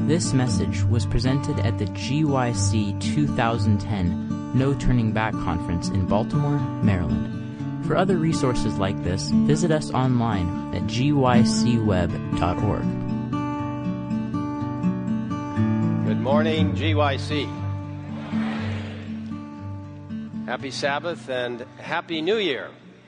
This message was presented at the GYC 2010 No Turning Back Conference in Baltimore, Maryland. For other resources like this, visit us online at gycweb.org. Good morning, GYC. Happy Sabbath and Happy New Year.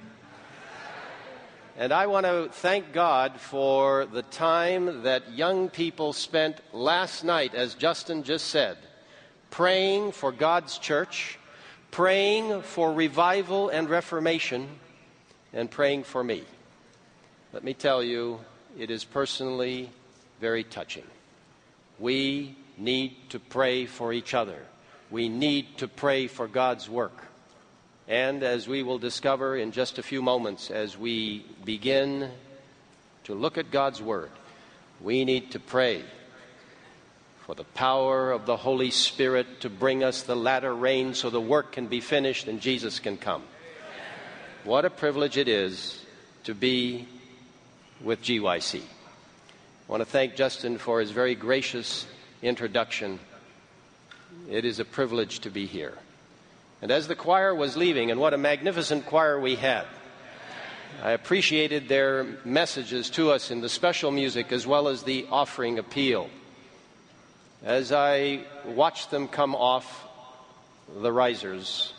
And I want to thank God for the time that young people spent last night, as Justin just said, praying for God's church, praying for revival and reformation, and praying for me. Let me tell you, it is personally very touching. We need to pray for each other. We need to pray for God's work. And as we will discover in just a few moments, as we begin to look at God's Word, we need to pray for the power of the Holy Spirit to bring us the latter rain so the work can be finished and Jesus can come. What a privilege it is to be with GYC. I want to thank Justin for his very gracious introduction. It is a privilege to be here. And as the choir was leaving, and what a magnificent choir we had, I appreciated their messages to us in the special music as well as the offering appeal. As I watched them come off the risers,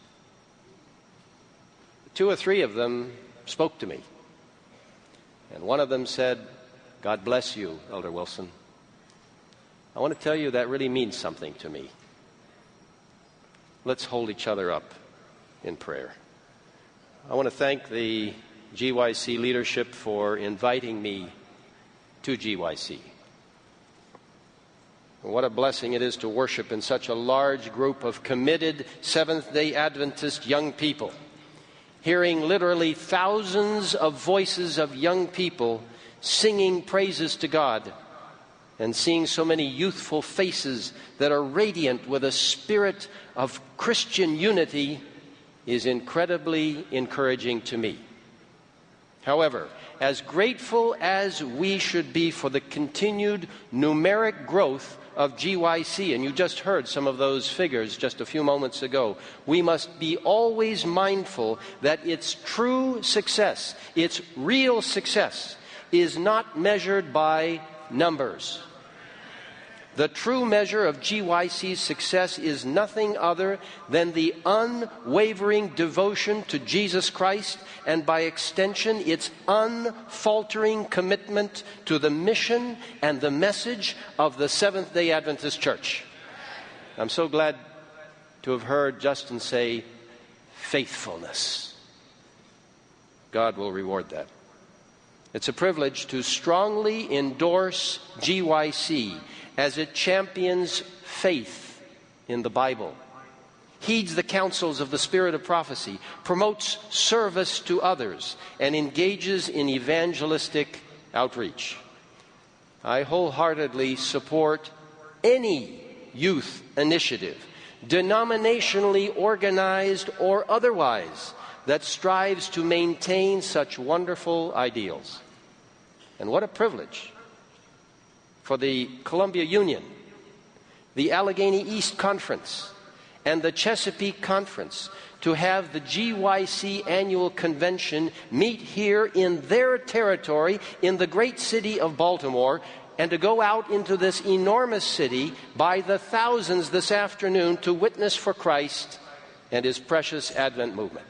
two or three of them spoke to me. And one of them said, "God bless you, Elder Wilson." I want to tell you that really means something to me. Let's hold each other up in prayer. I want to thank the GYC leadership for inviting me to GYC. And what a blessing it is to worship in such a large group of committed Seventh-day Adventist young people, hearing literally thousands of voices of young people singing praises to God, and seeing so many youthful faces that are radiant with a spirit of Christian unity is incredibly encouraging to me. However, as grateful as we should be for the continued numeric growth of GYC, and you just heard some of those figures just a few moments ago, we must be always mindful that its true success, its real success, is not measured by numbers. The true measure of GYC's success is nothing other than the unwavering devotion to Jesus Christ, and by extension, its unfaltering commitment to the mission and the message of the Seventh-day Adventist Church. I'm so glad to have heard Justin say, faithfulness. God will reward that. It's a privilege to strongly endorse GYC as it champions faith in the Bible, heeds the counsels of the spirit of prophecy, promotes service to others, and engages in evangelistic outreach. I wholeheartedly support any youth initiative, denominationally organized or otherwise, that strives to maintain such wonderful ideals. And what a privilege for the Columbia Union, the Allegheny East Conference, and the Chesapeake Conference to have the GYC annual convention meet here in their territory in the great city of Baltimore, and to go out into this enormous city by the thousands this afternoon to witness for Christ and His precious Advent movement.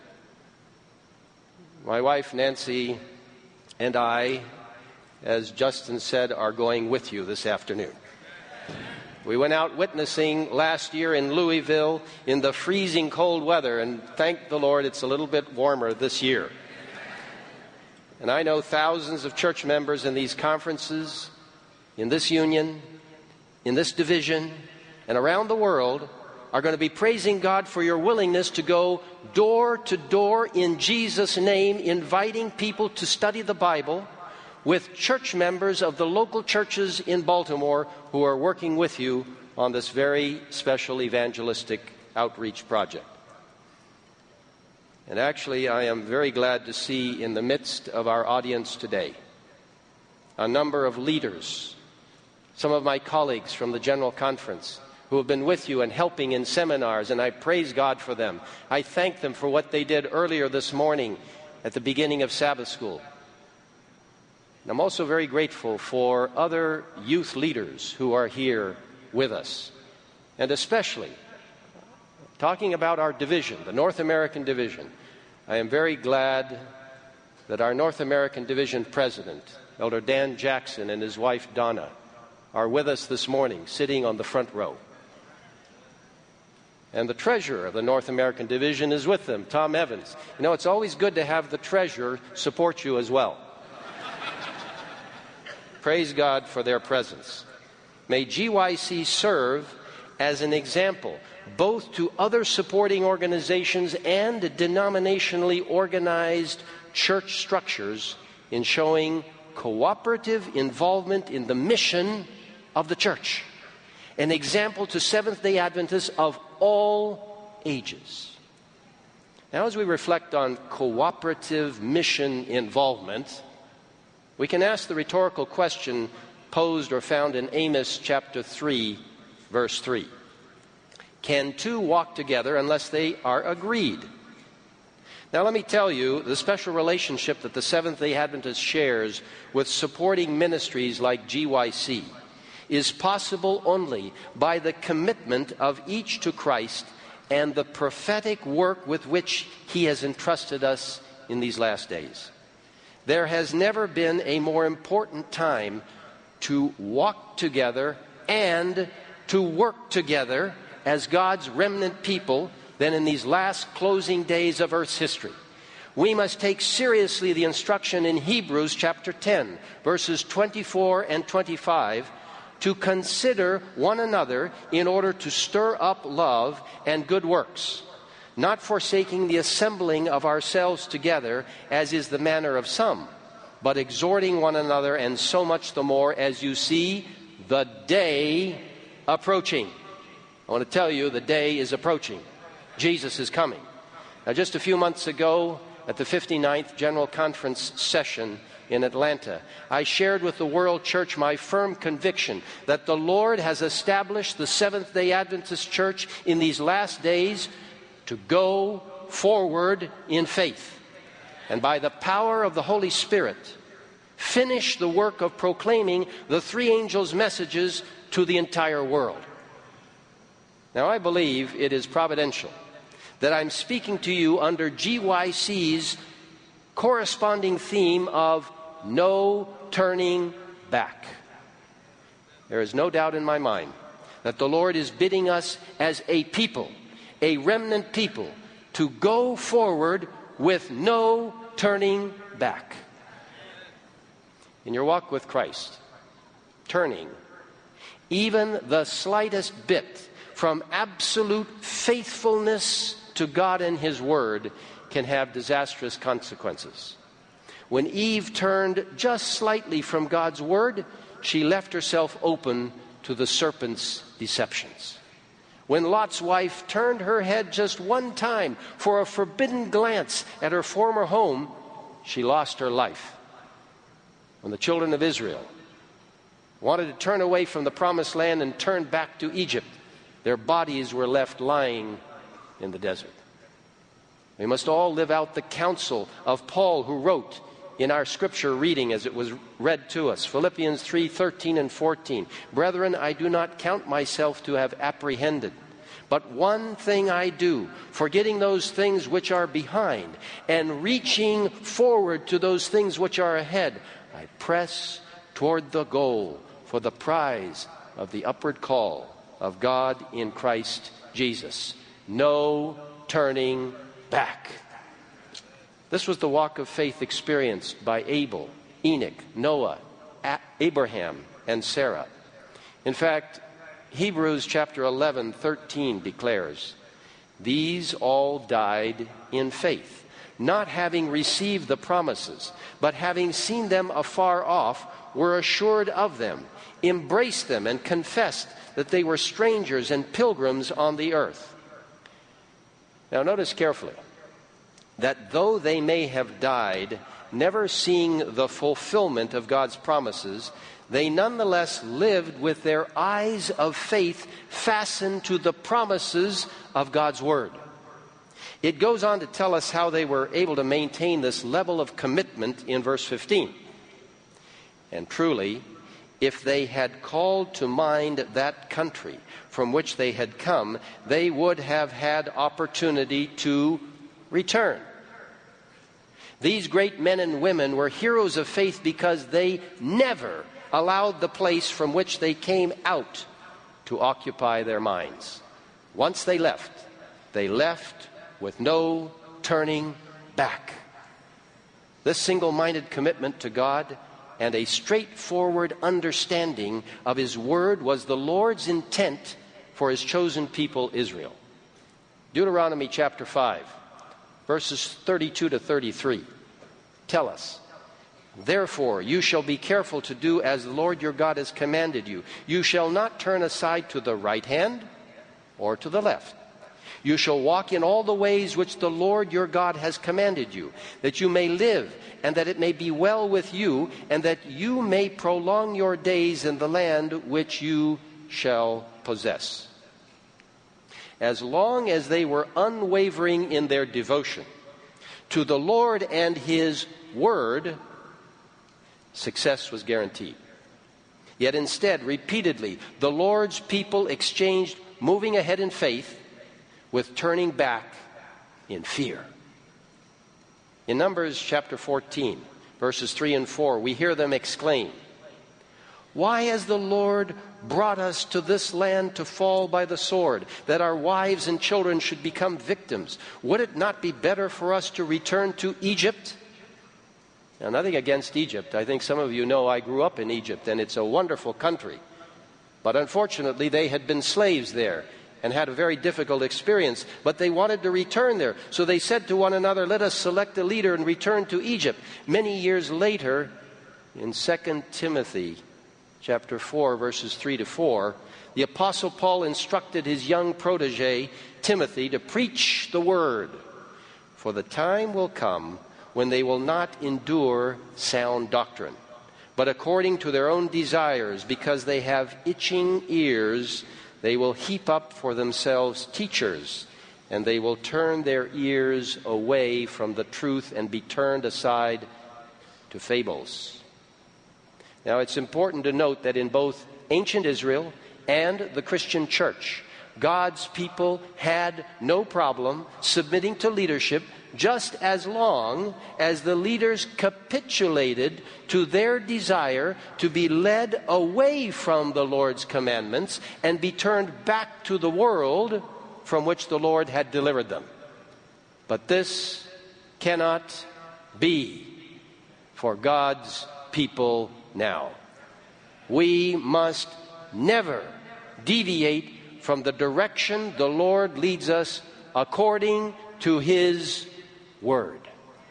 My wife Nancy and I, as Justin said, are going with you this afternoon. We went out witnessing last year in Louisville in the freezing cold weather, and thank the Lord it's a little bit warmer this year. And I know thousands of church members in these conferences, in this union, in this division, and around the world are going to be praising God for your willingness to go door to door in Jesus' name, inviting people to study the Bible, with church members of the local churches in Baltimore who are working with you on this very special evangelistic outreach project. And actually, I am very glad to see in the midst of our audience today a number of leaders, some of my colleagues from the General Conference who have been with you and helping in seminars, and I praise God for them. I thank them for what they did earlier this morning at the beginning of Sabbath school. And I'm also very grateful for other youth leaders who are here with us, and especially talking about our division, the North American division. I am very glad that our North American division president, Elder Dan Jackson, and his wife Donna are with us this morning, sitting on the front row. And the treasurer of the North American division is with them, Tom Evans. You know, it's always good to have the treasurer support you as well. Praise God for their presence. May GYC serve as an example both to other supporting organizations and denominationally organized church structures in showing cooperative involvement in the mission of the church. An example to Seventh-day Adventists of all ages. Now, as we reflect on cooperative mission involvement, we can ask the rhetorical question posed or found in Amos chapter 3, verse 3. Can two walk together unless they are agreed? Now, let me tell you the special relationship that the Seventh-day Adventist shares with supporting ministries like GYC is possible only by the commitment of each to Christ and the prophetic work with which He has entrusted us in these last days. There has never been a more important time to walk together and to work together as God's remnant people than in these last closing days of Earth's history. We must take seriously the instruction in Hebrews chapter 10, verses 24 and 25, to consider one another in order to stir up love and good works, not forsaking the assembling of ourselves together, as is the manner of some, but exhorting one another, and so much the more as you see the day approaching. I want to tell you, the day is approaching. Jesus is coming. Now, just a few months ago, at the 59th General Conference session in Atlanta, I shared with the world church my firm conviction that the Lord has established the Seventh-day Adventist Church in these last days to go forward in faith, and by the power of the Holy Spirit, finish the work of proclaiming the three angels' messages to the entire world. Now, I believe it is providential that I'm speaking to you under GYC's corresponding theme of no turning back. There is no doubt in my mind that the Lord is bidding us as a people, a remnant people, to go forward with no turning back. In your walk with Christ, turning even the slightest bit from absolute faithfulness to God and His Word can have disastrous consequences. When Eve turned just slightly from God's Word, she left herself open to the serpent's deceptions. When Lot's wife turned her head just one time for a forbidden glance at her former home, she lost her life. When the children of Israel wanted to turn away from the promised land and turn back to Egypt, their bodies were left lying in the desert. We must all live out the counsel of Paul, who wrote in our scripture reading as it was read to us, Philippians 3:13 and 14. Brethren, I do not count myself to have apprehended, but one thing I do, forgetting those things which are behind and reaching forward to those things which are ahead, I press toward the goal for the prize of the upward call of God in Christ Jesus. No turning back. This was the walk of faith experienced by Abel, Enoch, Noah, Abraham, and Sarah. In fact, Hebrews chapter 11:13 declares, these all died in faith, not having received the promises, but having seen them afar off, were assured of them, embraced them, and confessed that they were strangers and pilgrims on the earth. Now notice carefully that though they may have died never seeing the fulfillment of God's promises, they nonetheless lived with their eyes of faith fastened to the promises of God's Word. It goes on to tell us how they were able to maintain this level of commitment in verse 15. And truly, if they had called to mind that country from which they had come, they would have had opportunity to return. These great men and women were heroes of faith because they never allowed the place from which they came out to occupy their minds. Once they left with no turning back. This single-minded commitment to God and a straightforward understanding of His Word was the Lord's intent for His chosen people, Israel. Deuteronomy chapter 5, verses 32 to 33 tell us, "Therefore you shall be careful to do as the Lord your God has commanded you. You shall not turn aside to the right hand or to the left. You shall walk in all the ways which the Lord your God has commanded you, that you may live, and that it may be well with you, and that you may prolong your days in the land which you shall possess." As long as they were unwavering in their devotion to the Lord and His Word, success was guaranteed. Yet instead, repeatedly, the Lord's people exchanged moving ahead in faith with turning back in fear. In Numbers chapter 14, verses 3 and 4, we hear them exclaim, "Why has the Lord brought us to this land to fall by the sword, that our wives and children should become victims? Would it not be better for us to return to Egypt?" Now, nothing against Egypt. I think some of you know I grew up in Egypt, and it's a wonderful country. But unfortunately, they had been slaves there and had a very difficult experience, but they wanted to return there. So they said to one another, "Let us select a leader and return to Egypt." Many years later, in 2 Timothy chapter 4, verses 3 to 4, the Apostle Paul instructed his young protege, Timothy, to preach the word. "For the time will come when they will not endure sound doctrine, but according to their own desires, because they have itching ears, they will heap up for themselves teachers, and they will turn their ears away from the truth and be turned aside to fables." Now, it's important to note that in both ancient Israel and the Christian church, God's people had no problem submitting to leadership just as long as the leaders capitulated to their desire to be led away from the Lord's commandments and be turned back to the world from which the Lord had delivered them. But this cannot be for God's people now. We must never deviate from the direction the Lord leads us according to His Word.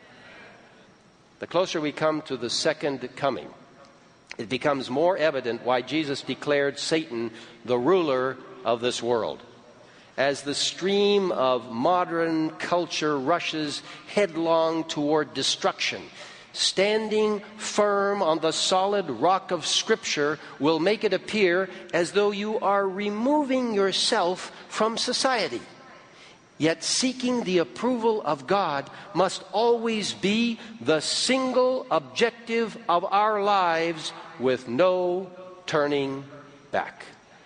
The closer we come to the second coming, it becomes more evident why Jesus declared Satan the ruler of this world. As the stream of modern culture rushes headlong toward destruction, standing firm on the solid rock of Scripture will make it appear as though you are removing yourself from society. Yet seeking the approval of God must always be the single objective of our lives, with no turning back.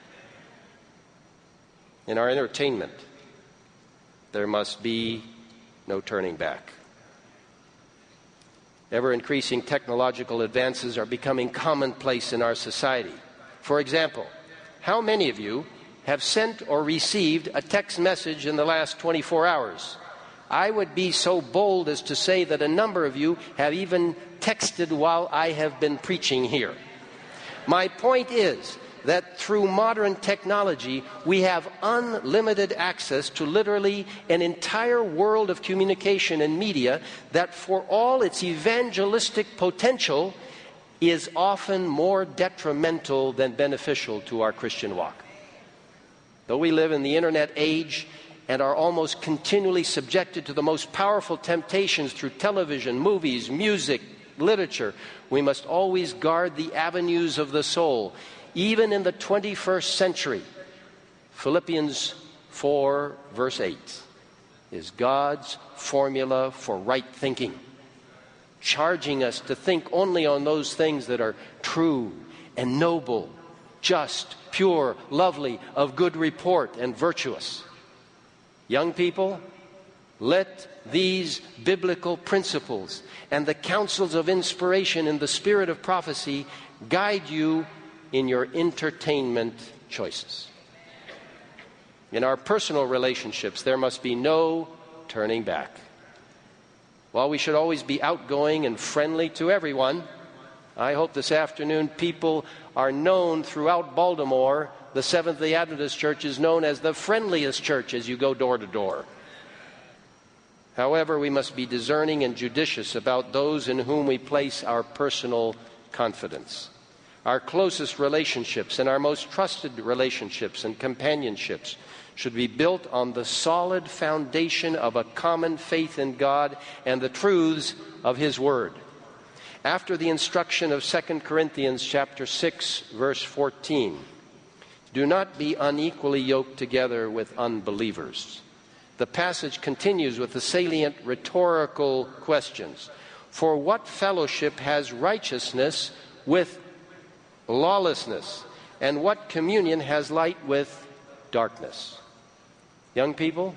In our entertainment, there must be no turning back. Ever-increasing technological advances are becoming commonplace in our society. For example, how many of you have sent or received a text message in the last 24 hours? I would be so bold as to say that a number of you have even texted while I have been preaching here. My point is that through modern technology, we have unlimited access to literally an entire world of communication and media that, for all its evangelistic potential, is often more detrimental than beneficial to our Christian walk. Though we live in the internet age and are almost continually subjected to the most powerful temptations through television, movies, music, literature, we must always guard the avenues of the soul, even in the 21st century. Philippians 4, verse 8, is God's formula for right thinking, charging us to think only on those things that are true and noble, just, pure, lovely, of good report, and virtuous. Young people, let these biblical principles and the counsels of inspiration in the spirit of prophecy guide you in your entertainment choices. In our personal relationships, there must be no turning back. While we should always be outgoing and friendly to everyone, I hope this afternoon people are known throughout Baltimore. The Seventh-day Adventist Church is known as the friendliest church as you go door to door. However, we must be discerning and judicious about those in whom we place our personal confidence. Our closest relationships and our most trusted relationships and companionships should be built on the solid foundation of a common faith in God and the truths of His Word. After the instruction of 2 Corinthians chapter 6, verse 14, do not be unequally yoked together with unbelievers. The passage continues with the salient rhetorical questions. For what fellowship has righteousness with lawlessness? And what communion has light with darkness? Young people,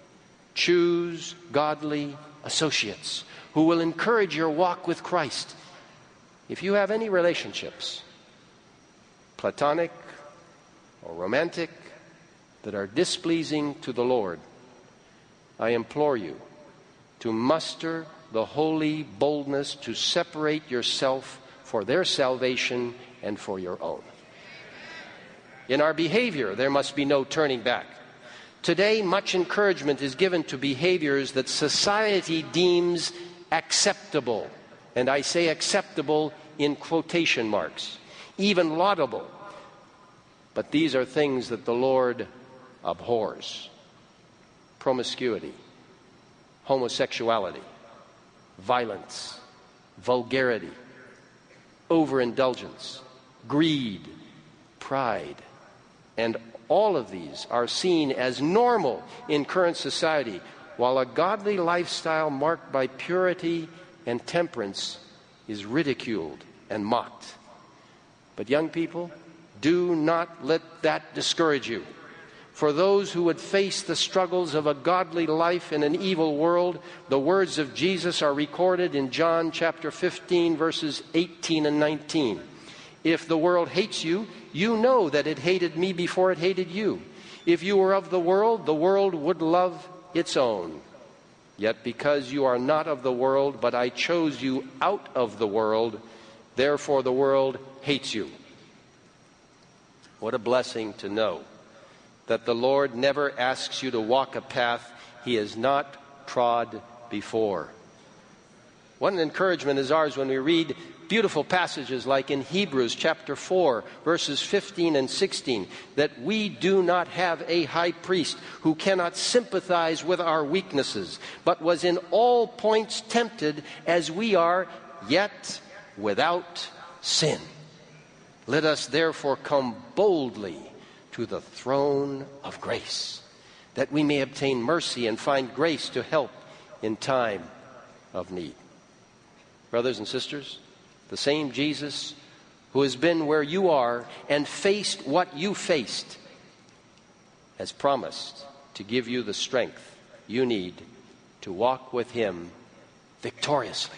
choose godly associates who will encourage your walk with Christ. If you have any relationships, platonic or romantic, that are displeasing to the Lord, I implore you to muster the holy boldness to separate yourself for their salvation and for your own. In our behavior, there must be no turning back. Today, much encouragement is given to behaviors that society deems acceptable, and I say acceptable in quotation marks, even laudable. But these are things that the Lord abhors: promiscuity, homosexuality, violence, vulgarity, overindulgence, greed, pride, and all of these are seen as normal in current society, while a godly lifestyle marked by purity and temperance is ridiculed and mocked. But young people, do not let that discourage you. For those who would face the struggles of a godly life in an evil world, the words of Jesus are recorded in John chapter 15, verses 18 and 19. If the world hates you, you know that it hated me before it hated you. If you were of the world would love its own. Yet because you are not of the world, but I chose you out of the world, therefore the world hates you. What a blessing to know that the Lord never asks you to walk a path He has not trod before. What an encouragement is ours when we read beautiful passages like in Hebrews chapter 4, verses 15 and 16, that we do not have a high priest who cannot sympathize with our weaknesses, but was in all points tempted as we are, yet without sin. Let us therefore come boldly to the throne of grace, that we may obtain mercy and find grace to help in time of need. Brothers and sisters, the same Jesus who has been where you are and faced what you faced has promised to give you the strength you need to walk with Him victoriously.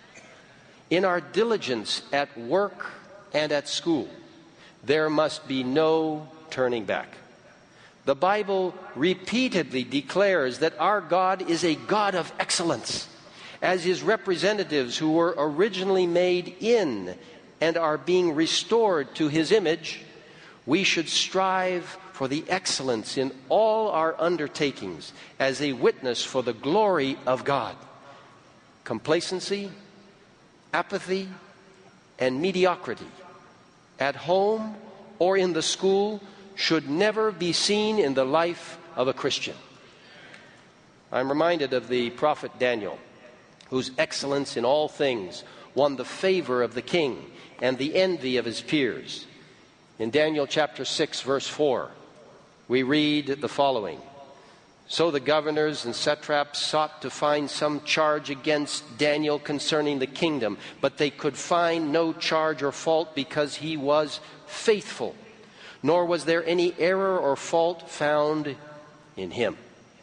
In our diligence at work and at school, there must be no turning back. The Bible repeatedly declares that our God is a God of excellence. As His representatives who were originally made in and are being restored to His image, we should strive for the excellence in all our undertakings as a witness for the glory of God. Complacency, apathy, and mediocrity at home or in the school should never be seen in the life of a Christian. I'm reminded of the prophet Daniel, whose excellence in all things won the favor of the king and the envy of his peers. In Daniel chapter 6, verse 4, we read the following: "So the governors and satraps sought to find some charge against Daniel concerning the kingdom, but they could find no charge or fault because he was faithful, nor was there any error or fault found in him."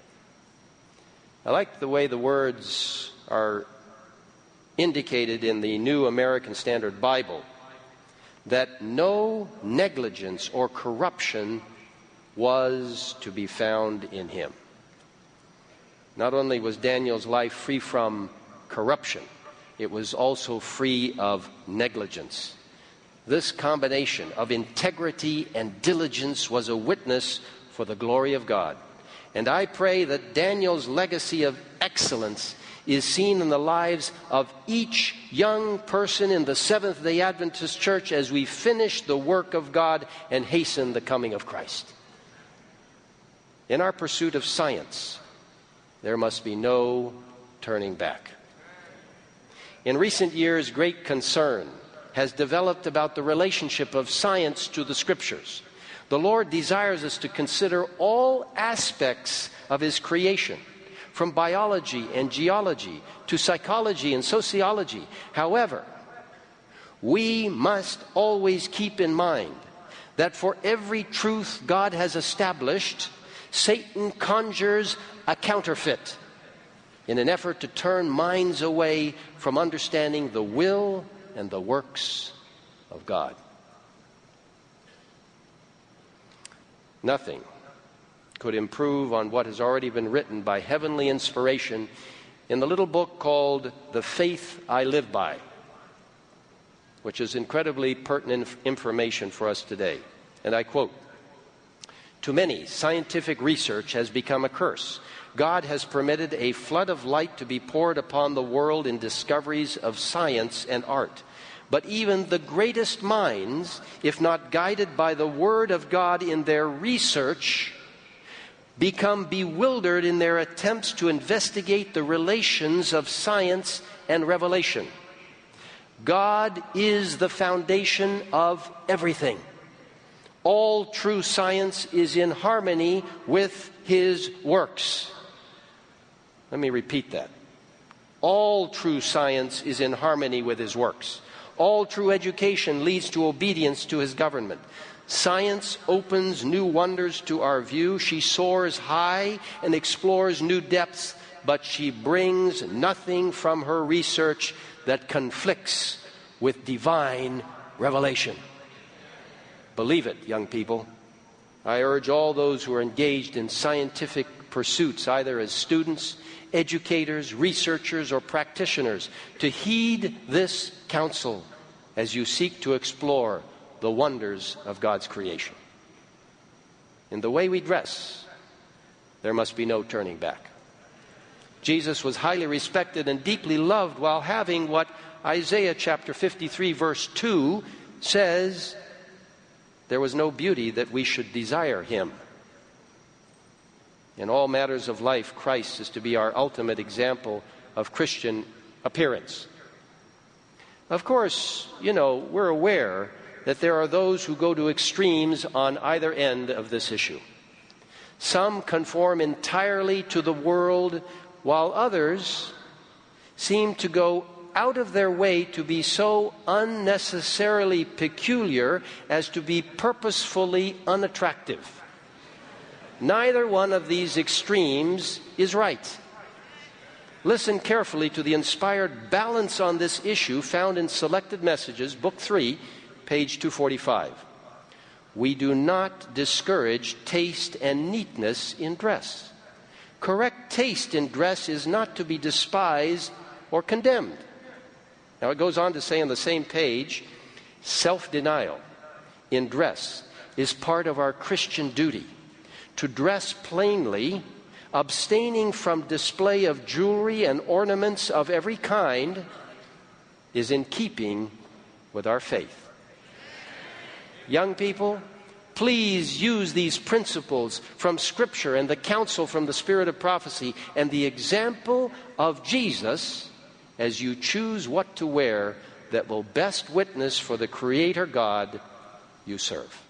I like the way the words are indicated in the New American Standard Bible, that no negligence or corruption was to be found in him. Not only was Daniel's life free from corruption, it was also free of negligence. This combination of integrity and diligence was a witness for the glory of God. And I pray that Daniel's legacy of excellence is seen in the lives of each young person in the Seventh-day Adventist Church as we finish the work of God and hasten the coming of Christ. In our pursuit of science, there must be no turning back. In recent years, great concern has developed about the relationship of science to the Scriptures. The Lord desires us to consider all aspects of His creation, from biology and geology to psychology and sociology. However, we must always keep in mind that for every truth God has established, Satan conjures a counterfeit in an effort to turn minds away from understanding the will and the works of God. Nothing could improve on what has already been written by heavenly inspiration in the little book called The Faith I Live By, which is incredibly pertinent information for us today. And I quote, "To many, scientific research has become a curse. God has permitted a flood of light to be poured upon the world in discoveries of science and art. But even the greatest minds, if not guided by the Word of God in their research, become bewildered in their attempts to investigate the relations of science and revelation. God is the foundation of everything. All true science is in harmony with His works." Let me repeat that. All true science is in harmony with His works. All true education leads to obedience to His government. Science opens new wonders to our view. She soars high and explores new depths, but she brings nothing from her research that conflicts with divine revelation. Believe it, young people. I urge all those who are engaged in scientific pursuits, either as students, educators, researchers, or practitioners, to heed this counsel as you seek to explore the wonders of God's creation. In the way we dress, there must be no turning back. Jesus was highly respected and deeply loved while having what Isaiah chapter 53 verse 2 says, "There was no beauty that we should desire Him." In all matters of life, Christ is to be our ultimate example of Christian appearance. Of course, we're aware that there are those who go to extremes on either end of this issue. Some conform entirely to the world, while others seem to go out of their way to be so unnecessarily peculiar as to be purposefully unattractive. Neither one of these extremes is right. Listen carefully to the inspired balance on this issue found in Selected Messages, Book 3, page 245. We do not discourage taste and neatness in dress. Correct taste in dress is not to be despised or condemned. Now it goes on to say on the same page, self-denial in dress is part of our Christian duty. To dress plainly, abstaining from display of jewelry and ornaments of every kind, is in keeping with our faith. Young people, Please use these principles from Scripture and the counsel from the Spirit of prophecy and the example of Jesus as you choose what to wear that will best witness for the Creator God you serve.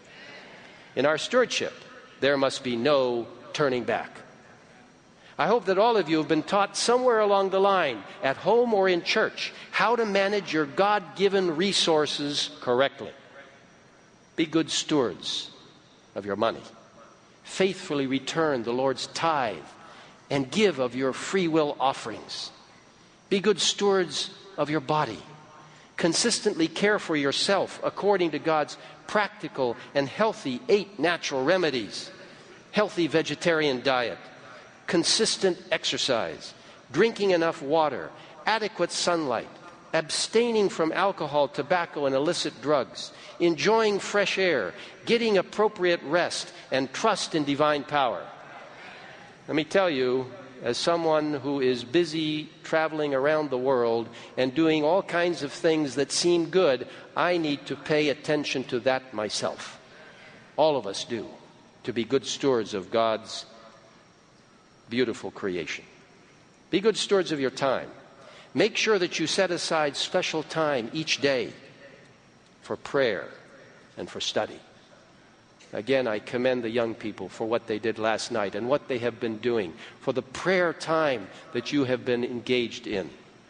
In our stewardship, there must be no turning back. I hope that all of you have been taught somewhere along the line, at home or in church, how to manage your God-given resources correctly. Be good stewards of your money. Faithfully return the Lord's tithe and give of your free will offerings. Be good stewards of your body. Consistently care for yourself according to God's practical and healthy 8 natural remedies. Healthy vegetarian diet, consistent exercise, drinking enough water, adequate sunlight, abstaining from alcohol, tobacco, and illicit drugs, enjoying fresh air, getting appropriate rest, and trust in divine power. Let me tell you, as someone who is busy traveling around the world and doing all kinds of things that seem good, I need to pay attention to that myself. All of us do, to be good stewards of God's beautiful creation. Be good stewards of your time. Make sure that you set aside special time each day for prayer and for study. Again, I commend the young people for what they did last night and what they have been doing, for the prayer time that you have been engaged in.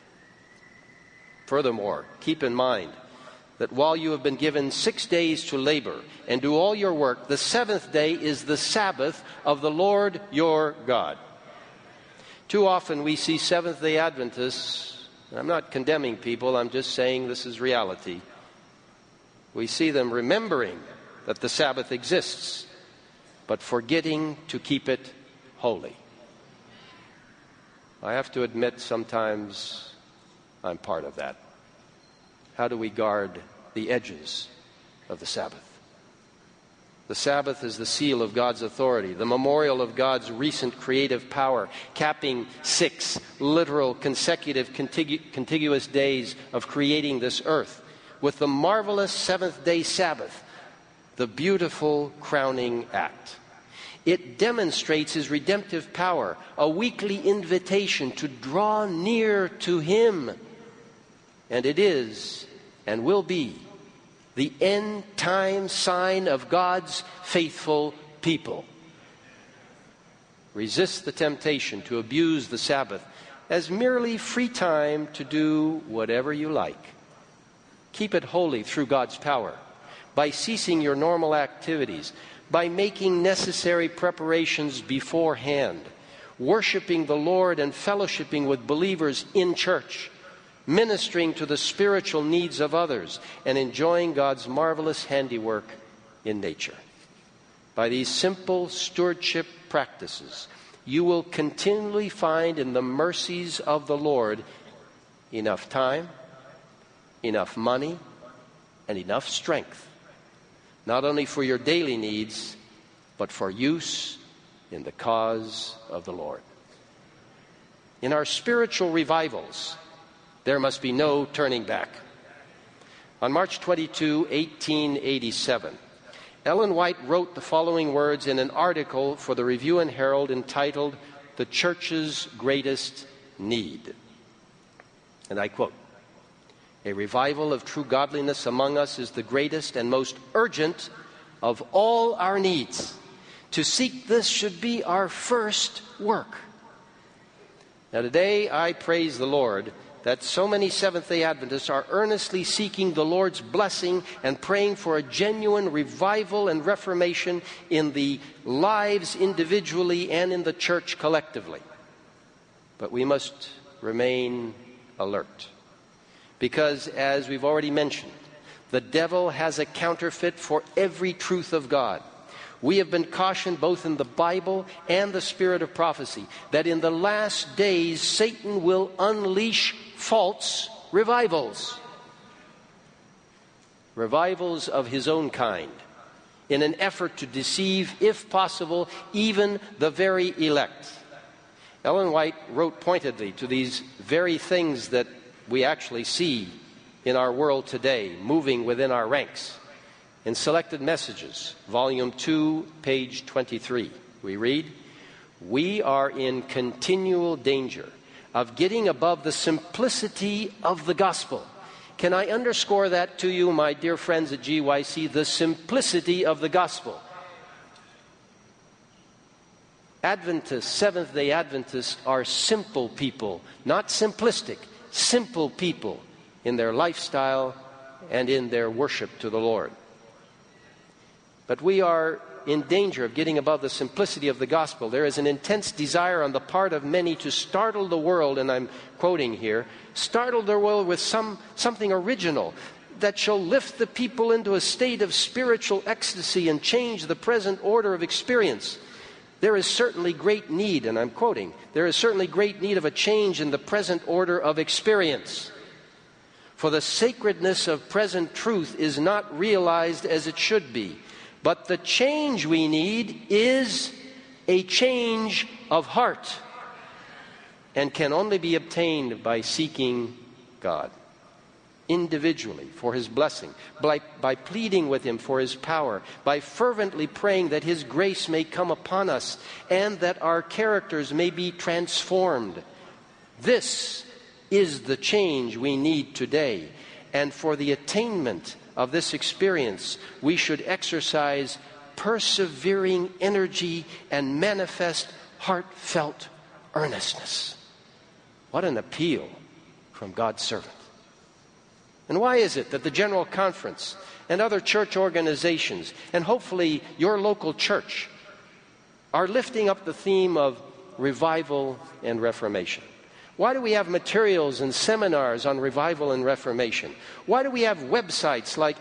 Furthermore, keep in mind that while you have been given 6 days to labor and do all your work, the 7th day is the Sabbath of the Lord your God. Too often we see Seventh-day Adventists, and I'm not condemning people, I'm just saying this is reality. We see them remembering that the Sabbath exists, but forgetting to keep it holy. I have to admit sometimes I'm part of that. How do we guard the edges of the Sabbath? The Sabbath is the seal of God's authority, the memorial of God's recent creative power, capping 6 literal consecutive contiguous days of creating this earth with the marvelous 7th-day Sabbath, the beautiful crowning act. It demonstrates His redemptive power, a weekly invitation to draw near to Him. And it is and will be the end-time sign of God's faithful people. Resist the temptation to abuse the Sabbath as merely free time to do whatever you like. Keep it holy through God's power, by ceasing your normal activities, by making necessary preparations beforehand, worshiping the Lord and fellowshipping with believers in church, ministering to the spiritual needs of others, and enjoying God's marvelous handiwork in nature. By these simple stewardship practices, you will continually find in the mercies of the Lord enough time, enough money, and enough strength, not only for your daily needs, but for use in the cause of the Lord. In our spiritual revivals, there must be no turning back. On March 22, 1887, Ellen White wrote the following words in an article for the Review and Herald entitled, "The Church's Greatest Need." And I quote, "A revival of true godliness among us is the greatest and most urgent of all our needs. To seek this should be our first work." Now today I praise the Lord that so many Seventh-day Adventists are earnestly seeking the Lord's blessing and praying for a genuine revival and reformation in the lives individually and in the church collectively. But we must remain alert, because, as we've already mentioned, the devil has a counterfeit for every truth of God. We have been cautioned both in the Bible and the Spirit of prophecy that in the last days Satan will unleash false revivals. Revivals of his own kind, in an effort to deceive, if possible, even the very elect. Ellen White wrote pointedly to these very things that we actually see in our world today, moving within our ranks. In Selected Messages, Volume 2, page 23, we read, "We are in continual danger of getting above the simplicity of the gospel." Can I underscore that to you, my dear friends at GYC? The simplicity of the gospel. Adventists, Seventh-day Adventists, are simple people, not simplistic, simple people in their lifestyle and in their worship to the Lord. But we are in danger of getting above the simplicity of the gospel. There is an intense desire on the part of many to startle the world, and I'm quoting here, startle the world with something original that shall lift the people into a state of spiritual ecstasy and change the present order of experience. There is certainly great need, and I'm quoting, there is certainly great need of a change in the present order of experience. For the sacredness of present truth is not realized as it should be. But the change we need is a change of heart, and can only be obtained by seeking God individually for His blessing, by pleading with Him for His power, by fervently praying that His grace may come upon us and that our characters may be transformed. This is the change we need today, and for the attainment of this experience, we should exercise persevering energy and manifest heartfelt earnestness. What an appeal from God's servant. And why is it that the General Conference and other church organizations, and hopefully your local church, are lifting up the theme of revival and reformation? Why do we have materials and seminars on revival and reformation? Why do we have websites like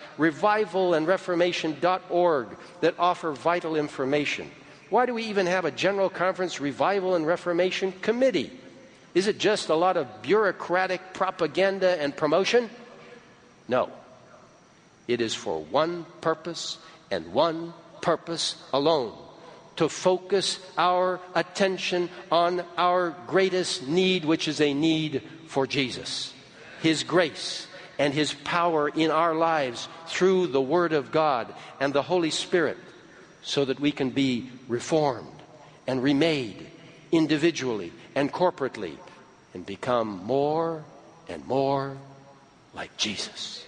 revivalandreformation.org that offer vital information? Why do we even have a General Conference Revival and Reformation Committee? Is it just a lot of bureaucratic propaganda and promotion? No. It is for one purpose and one purpose alone: to focus our attention on our greatest need, which is a need for Jesus, His grace and His power in our lives through the Word of God and the Holy Spirit, so that we can be reformed and remade individually and corporately and become more and more like Jesus.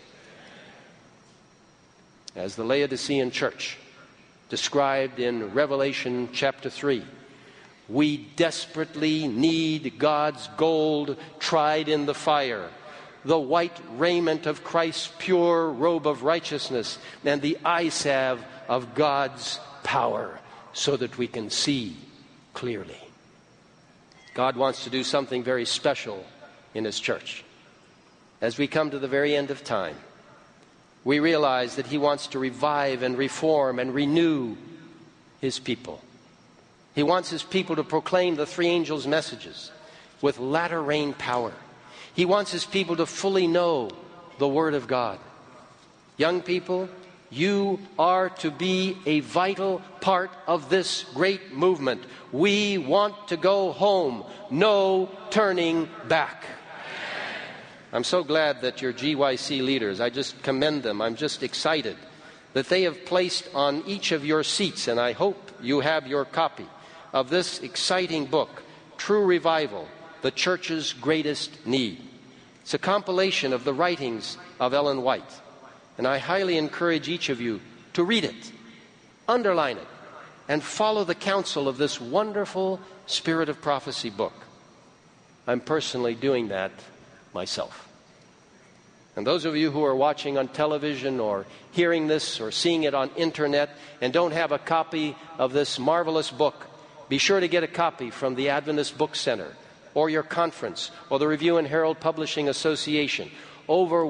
As the Laodicean church described in Revelation chapter 3, we desperately need God's gold tried in the fire, the white raiment of Christ's pure robe of righteousness, and the eye salve of God's power, so that we can see clearly. God wants to do something very special in His church. As we come to the very end of time, we realize that He wants to revive and reform and renew His people. He wants His people to proclaim the three angels' messages with latter rain power. He wants His people to fully know the Word of God. Young people, you are to be a vital part of this great movement. We want to go home. No turning back. I'm so glad that your GYC leaders, I just commend them. I'm just excited that they have placed on each of your seats, and I hope you have your copy of this exciting book, True Revival, The Church's Greatest Need. It's a compilation of the writings of Ellen White, and I highly encourage each of you to read it, underline it, and follow the counsel of this wonderful Spirit of Prophecy book. I'm personally doing that myself. And those of you who are watching on television or hearing this or seeing it on internet and don't have a copy of this marvelous book, be sure to get a copy from the Adventist Book Center or your conference or the Review and Herald Publishing Association. Over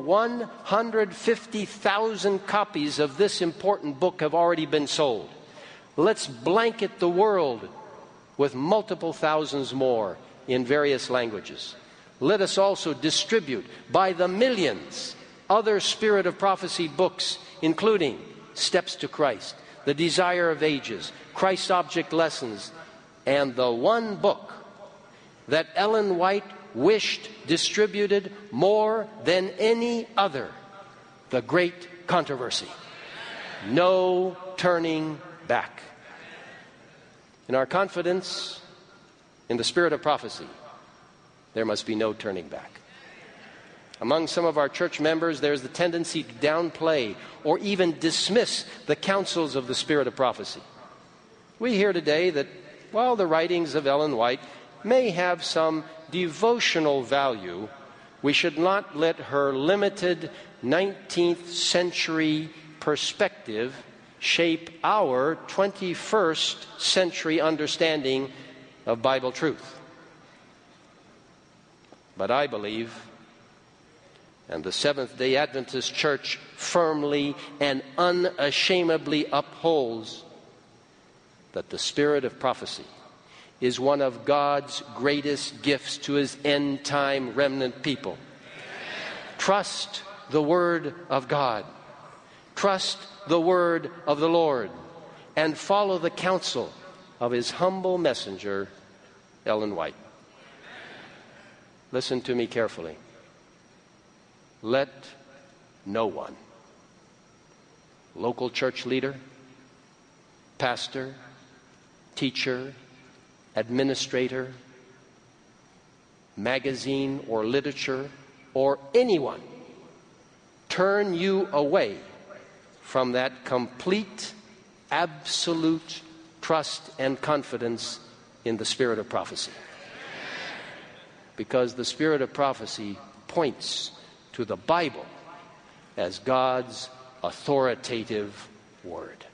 150,000 copies of this important book have already been sold. Let's blanket the world with multiple thousands more in various languages. Let us also distribute by the millions other Spirit of Prophecy books, including Steps to Christ, The Desire of Ages, Christ's Object Lessons, and the one book that Ellen White wished distributed more than any other, The Great Controversy. No turning back. In our confidence in the spirit of prophecy, there must be no turning back. Among some of our church members, there's the tendency to downplay or even dismiss the counsels of the spirit of prophecy. We hear today that while the writings of Ellen White may have some devotional value, we should not let her limited 19th century perspective shape our 21st century understanding of Bible truth. But I believe, and the Seventh-day Adventist Church firmly and unashamedly upholds, that the spirit of prophecy is one of God's greatest gifts to his end-time remnant people. Trust the Word of God. Trust the Word of the Lord. And follow the counsel of his humble messenger, Ellen White. Listen to me carefully. Let no one, local church leader, pastor, teacher, administrator, magazine or literature, or anyone turn you away from that complete, absolute trust and confidence in the spirit of prophecy. Because the spirit of prophecy points to the Bible as God's authoritative word.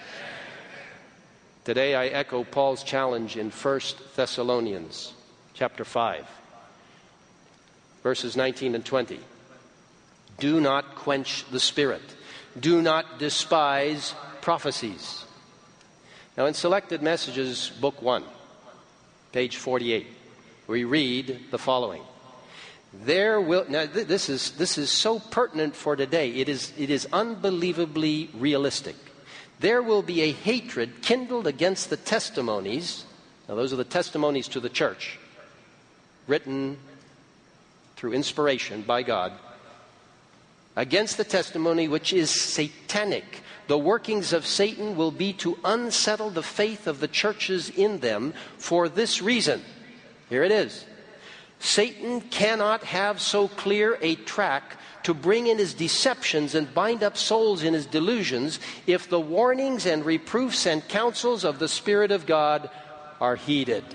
Today I echo Paul's challenge in 1 Thessalonians chapter 5, verses 19 and 20. Do not quench the spirit. Do not despise prophecies. Now in Selected Messages, Book 1, page 48, we read the following. Now this is so pertinent for today. It is unbelievably realistic. There will be a hatred kindled against the testimonies. Now those are the testimonies to the church, written through inspiration by God, against the testimony which is satanic. The workings of Satan will be to unsettle the faith of the churches in them for this reason. Here it is. Satan cannot have so clear a track to bring in his deceptions and bind up souls in his delusions if the warnings and reproofs and counsels of the Spirit of God are heeded.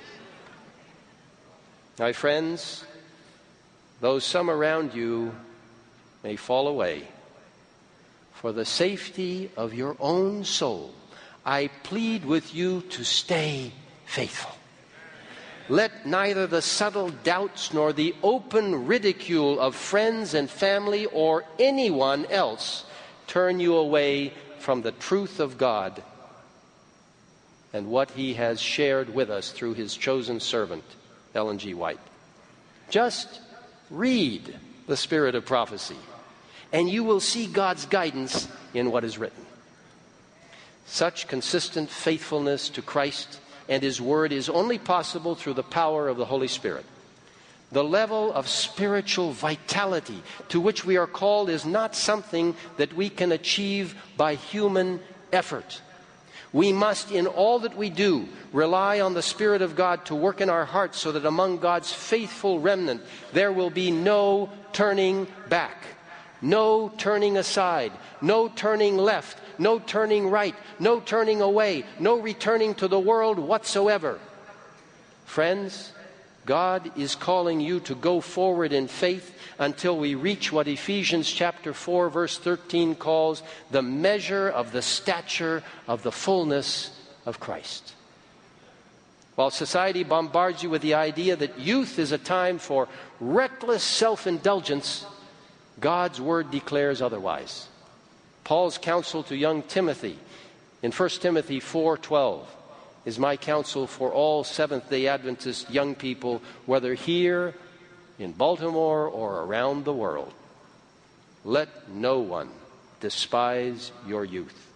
My friends, though some around you may fall away, for the safety of your own soul, I plead with you to stay faithful. Let neither the subtle doubts nor the open ridicule of friends and family or anyone else turn you away from the truth of God and what he has shared with us through his chosen servant, Ellen G. White. Just read the spirit of prophecy, and you will see God's guidance in what is written. Such consistent faithfulness to Christ and his word is only possible through the power of the Holy Spirit. The level of spiritual vitality to which we are called is not something that we can achieve by human effort. We must, in all that we do, rely on the Spirit of God to work in our hearts so that among God's faithful remnant there will be no turning back, no turning aside, no turning left, no turning right, no turning away, no returning to the world whatsoever. Friends, God is calling you to go forward in faith until we reach what Ephesians chapter 4 verse 13 calls the measure of the stature of the fullness of Christ. While society bombards you with the idea that youth is a time for reckless self-indulgence, God's word declares otherwise. Paul's counsel to young Timothy in 1 Timothy 4:12 is my counsel for all Seventh-day Adventist young people, whether here in Baltimore or around the world. Let no one despise your youth.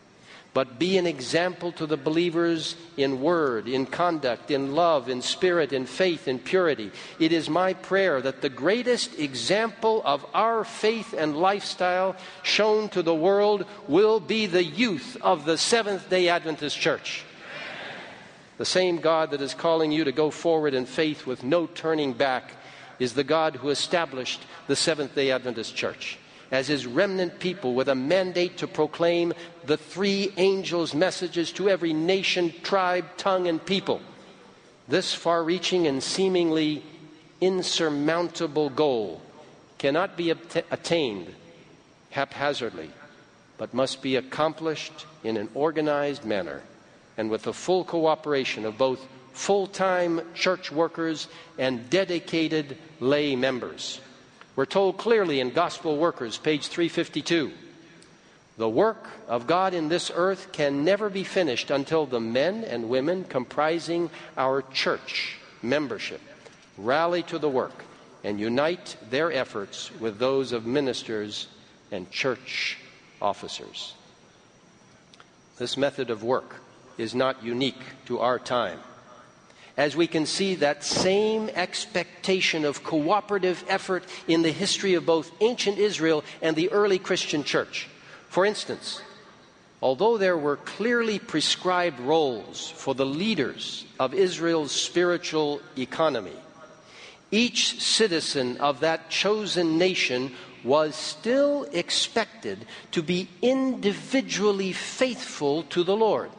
but be an example to the believers in word, in conduct, in love, in spirit, in faith, in purity. It is my prayer that the greatest example of our faith and lifestyle shown to the world will be the youth of the Seventh-day Adventist Church. The same God that is calling you to go forward in faith with no turning back is the God who established the Seventh-day Adventist Church as his remnant people with a mandate to proclaim the three angels' messages to every nation, tribe, tongue, and people. This far-reaching and seemingly insurmountable goal cannot be attained haphazardly, but must be accomplished in an organized manner and with the full cooperation of both full-time church workers and dedicated lay members. We're told clearly in Gospel Workers, page 352, the work of God in this earth can never be finished until the men and women comprising our church membership rally to the work and unite their efforts with those of ministers and church officers. This method of work is not unique to our time, as we can see that same expectation of cooperative effort in the history of both ancient Israel and the early Christian church. For instance, although there were clearly prescribed roles for the leaders of Israel's spiritual economy, each citizen of that chosen nation was still expected to be individually faithful to the Lord.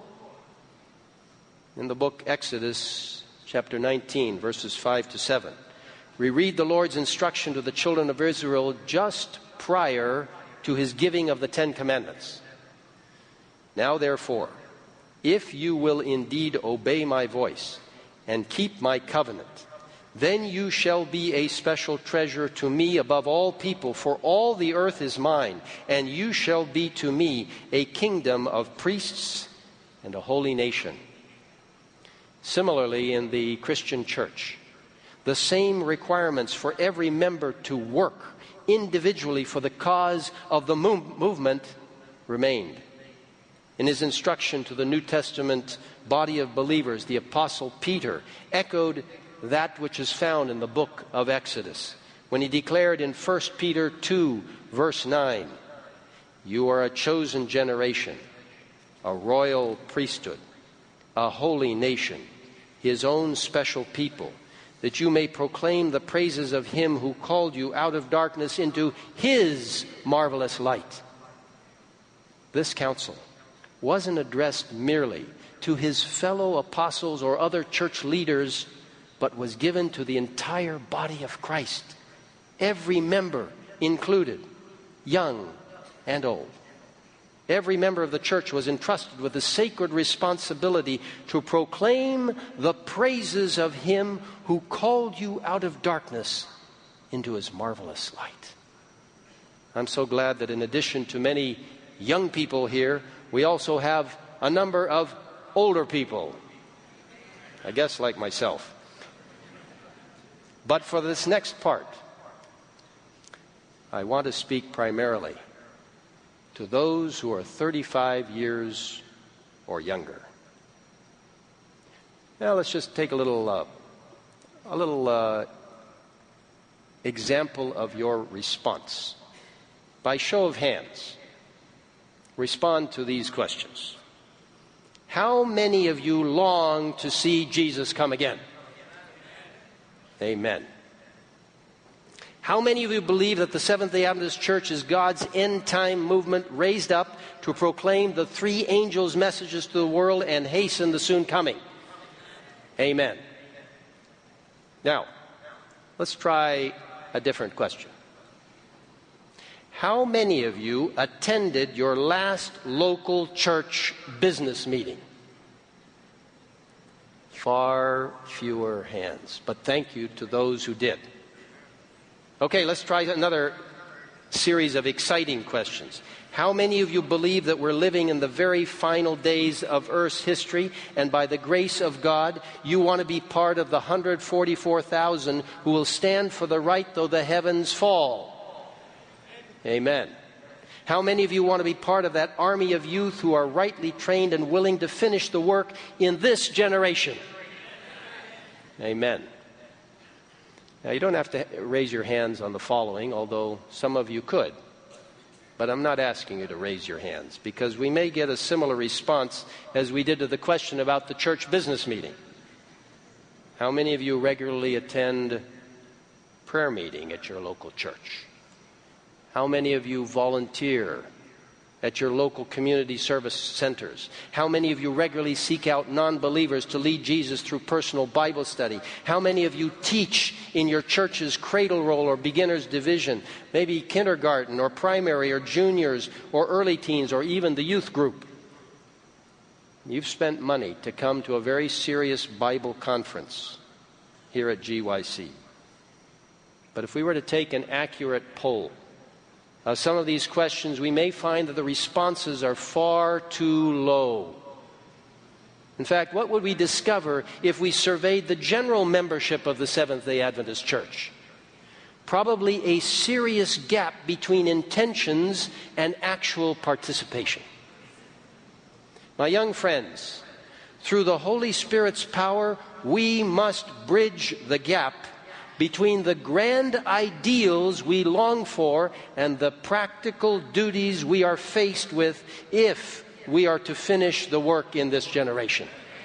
In the book Exodus, chapter 19, verses 5 to 7, we read the Lord's instruction to the children of Israel just prior to his giving of the Ten Commandments. Now, therefore, if you will indeed obey my voice and keep my covenant, then you shall be a special treasure to me above all people, for all the earth is mine, and you shall be to me a kingdom of priests and a holy nation. Similarly, in the Christian church, the same requirements for every member to work individually for the cause of the movement remained. In his instruction to the New Testament body of believers, the Apostle Peter echoed that which is found in the book of Exodus when he declared in 1 Peter 2, verse 9, "You are a chosen generation, a royal priesthood, a holy nation, his own special people, that you may proclaim the praises of him who called you out of darkness into his marvelous light." This counsel wasn't addressed merely to his fellow apostles or other church leaders, but was given to the entire body of Christ, every member included, young and old. Every member of the church was entrusted with the sacred responsibility to proclaim the praises of him who called you out of darkness into his marvelous light. I'm so glad that in addition to many young people here, we also have a number of older people, I guess like myself. But for this next part, I want to speak primarily to those who are 35 years or younger. Now let's just take a little example of your response. By show of hands, respond to these questions. How many of you long to see Jesus come again? Amen. How many of you believe that the Seventh-day Adventist Church is God's end-time movement raised up to proclaim the three angels' messages to the world and hasten the soon coming? Amen. Now, let's try a different question. How many of you attended your last local church business meeting? Far fewer hands, but thank you to those who did. Okay, let's try another series of exciting questions. How many of you believe that we're living in the very final days of Earth's history, and by the grace of God, you want to be part of the 144,000 who will stand for the right though the heavens fall? Amen. How many of you want to be part of that army of youth who are rightly trained and willing to finish the work in this generation? Amen. Now, you don't have to raise your hands on the following, although some of you could. But I'm not asking you to raise your hands, because we may get a similar response as we did to the question about the church business meeting. How many of you regularly attend prayer meeting at your local church? How many of you volunteer at your local community service centers? How many of you regularly seek out non-believers to lead Jesus through personal Bible study? How many of you teach in your church's cradle roll or beginners division, maybe kindergarten or primary or juniors or early teens or even the youth group? You've spent money to come to a very serious Bible conference here at GYC. But if we were to take an accurate poll of some of these questions, we may find that the responses are far too low. In fact, what would we discover if we surveyed the general membership of the Seventh-day Adventist Church? Probably a serious gap between intentions and actual participation. My young friends, through the Holy Spirit's power, we must bridge the gap between the grand ideals we long for and the practical duties we are faced with if we are to finish the work in this generation.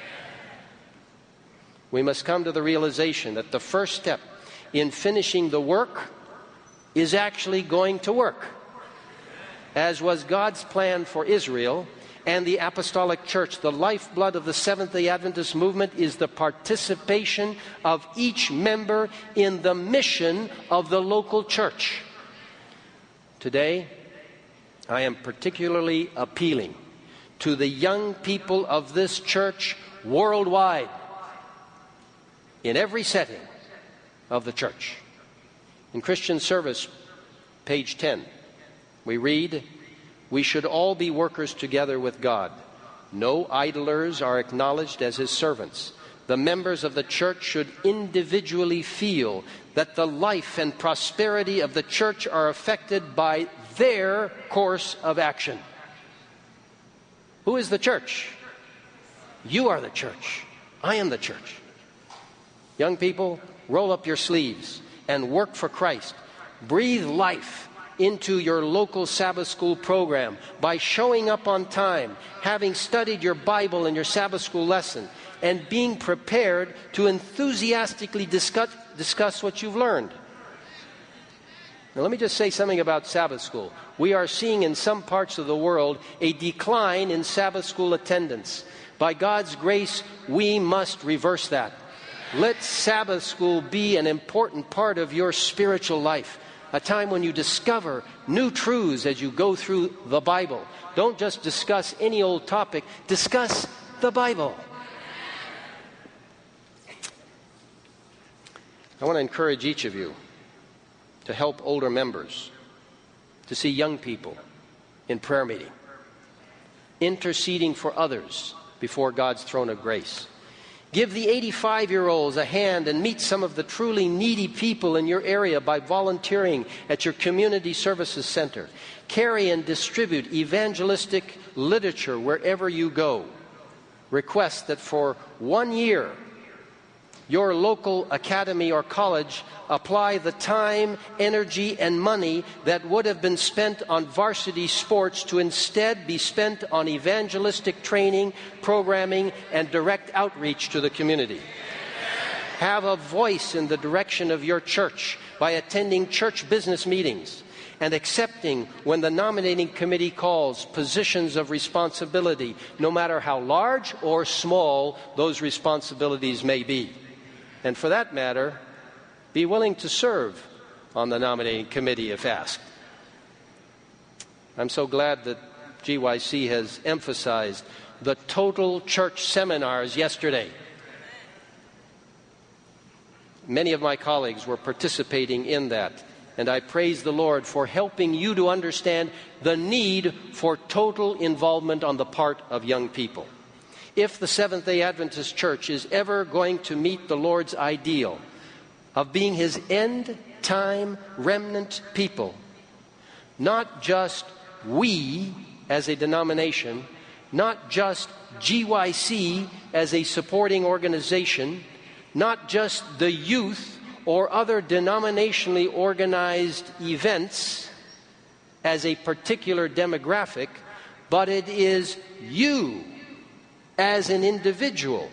We must come to the realization that the first step in finishing the work is actually going to work. As was God's plan for Israel and the Apostolic Church, the lifeblood of the Seventh-day Adventist movement is the participation of each member in the mission of the local church. Today, I am particularly appealing to the young people of this church worldwide, in every setting of the church. In Christian Service, page 10, we read, "We should all be workers together with God. No idlers are acknowledged as His servants. The members of the church should individually feel that the life and prosperity of the church are affected by their course of action." Who is the church? You are the church. I am the church. Young people, roll up your sleeves and work for Christ. Breathe life into your local Sabbath school program by showing up on time, having studied your Bible and your Sabbath school lesson, and being prepared to enthusiastically discuss what you've learned. Now, let me just say something about Sabbath school. We are seeing in some parts of the world a decline in Sabbath school attendance. By God's grace, we must reverse that. Let Sabbath school be an important part of your spiritual life, a time when you discover new truths as you go through the Bible. Don't just discuss any old topic, discuss the Bible. I want to encourage each of you to help older members to see young people in prayer meeting, interceding for others before God's throne of grace. Give the 85-year-olds a hand and meet some of the truly needy people in your area by volunteering at your community services center. Carry and distribute evangelistic literature wherever you go. Request that for 1 year, your local academy or college apply the time, energy, and money that would have been spent on varsity sports to instead be spent on evangelistic training, programming, and direct outreach to the community. Have a voice in the direction of your church by attending church business meetings and accepting when the nominating committee calls positions of responsibility, no matter how large or small those responsibilities may be. And for that matter, be willing to serve on the nominating committee if asked. I'm so glad that GYC has emphasized the total church seminars yesterday. Many of my colleagues were participating in that, and I praise the Lord for helping you to understand the need for total involvement on the part of young people. If the Seventh-day Adventist Church is ever going to meet the Lord's ideal of being His end-time remnant people, not just we as a denomination, not just GYC as a supporting organization, not just the youth or other denominationally organized events as a particular demographic, but it is you as an individual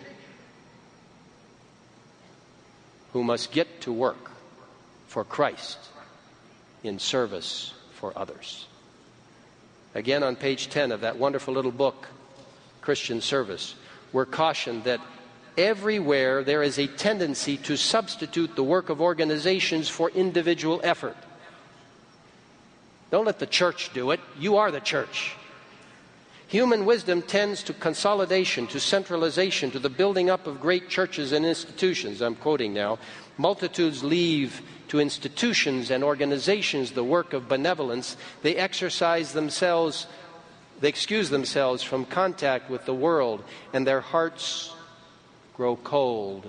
who must get to work for Christ in service for others. Again, on page 10 of that wonderful little book, Christian Service, we're cautioned that everywhere there is a tendency to substitute the work of organizations for individual effort. Don't let the church do it. You are the church. Human wisdom tends to consolidation, to centralization, to the building up of great churches and institutions. I'm quoting now. Multitudes leave to institutions and organizations the work of benevolence. They excuse themselves from contact with the world, and their hearts grow cold.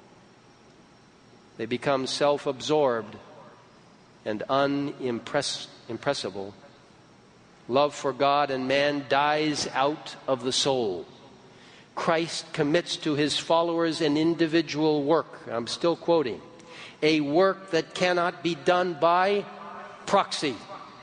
They become self-absorbed and unimpressible. Love for God and man dies out of the soul. Christ commits to his followers an individual work. I'm still quoting. A work that cannot be done by proxy.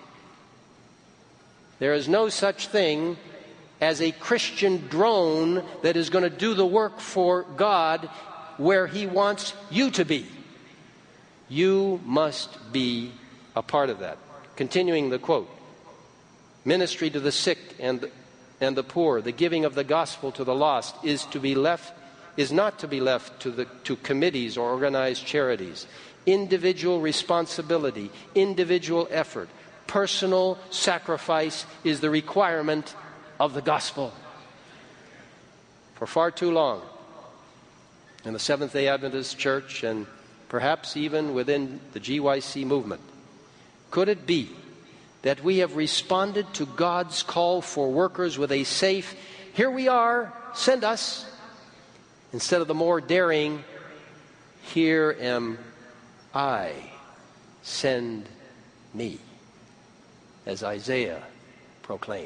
There is no such thing as a Christian drone that is going to do the work for God where he wants you to be. You must be a part of that. Continuing the quote. Ministry to the sick and the poor, the giving of the gospel to the lost is not to be left to committees or organized charities. Individual responsibility, individual effort, personal sacrifice is the requirement of the gospel. For far too long, in the Seventh-day Adventist Church and perhaps even within the GYC movement, could it be that we have responded to God's call for workers with a safe, "Here we are, send us," instead of the more daring, "Here am I, send me," as Isaiah proclaimed.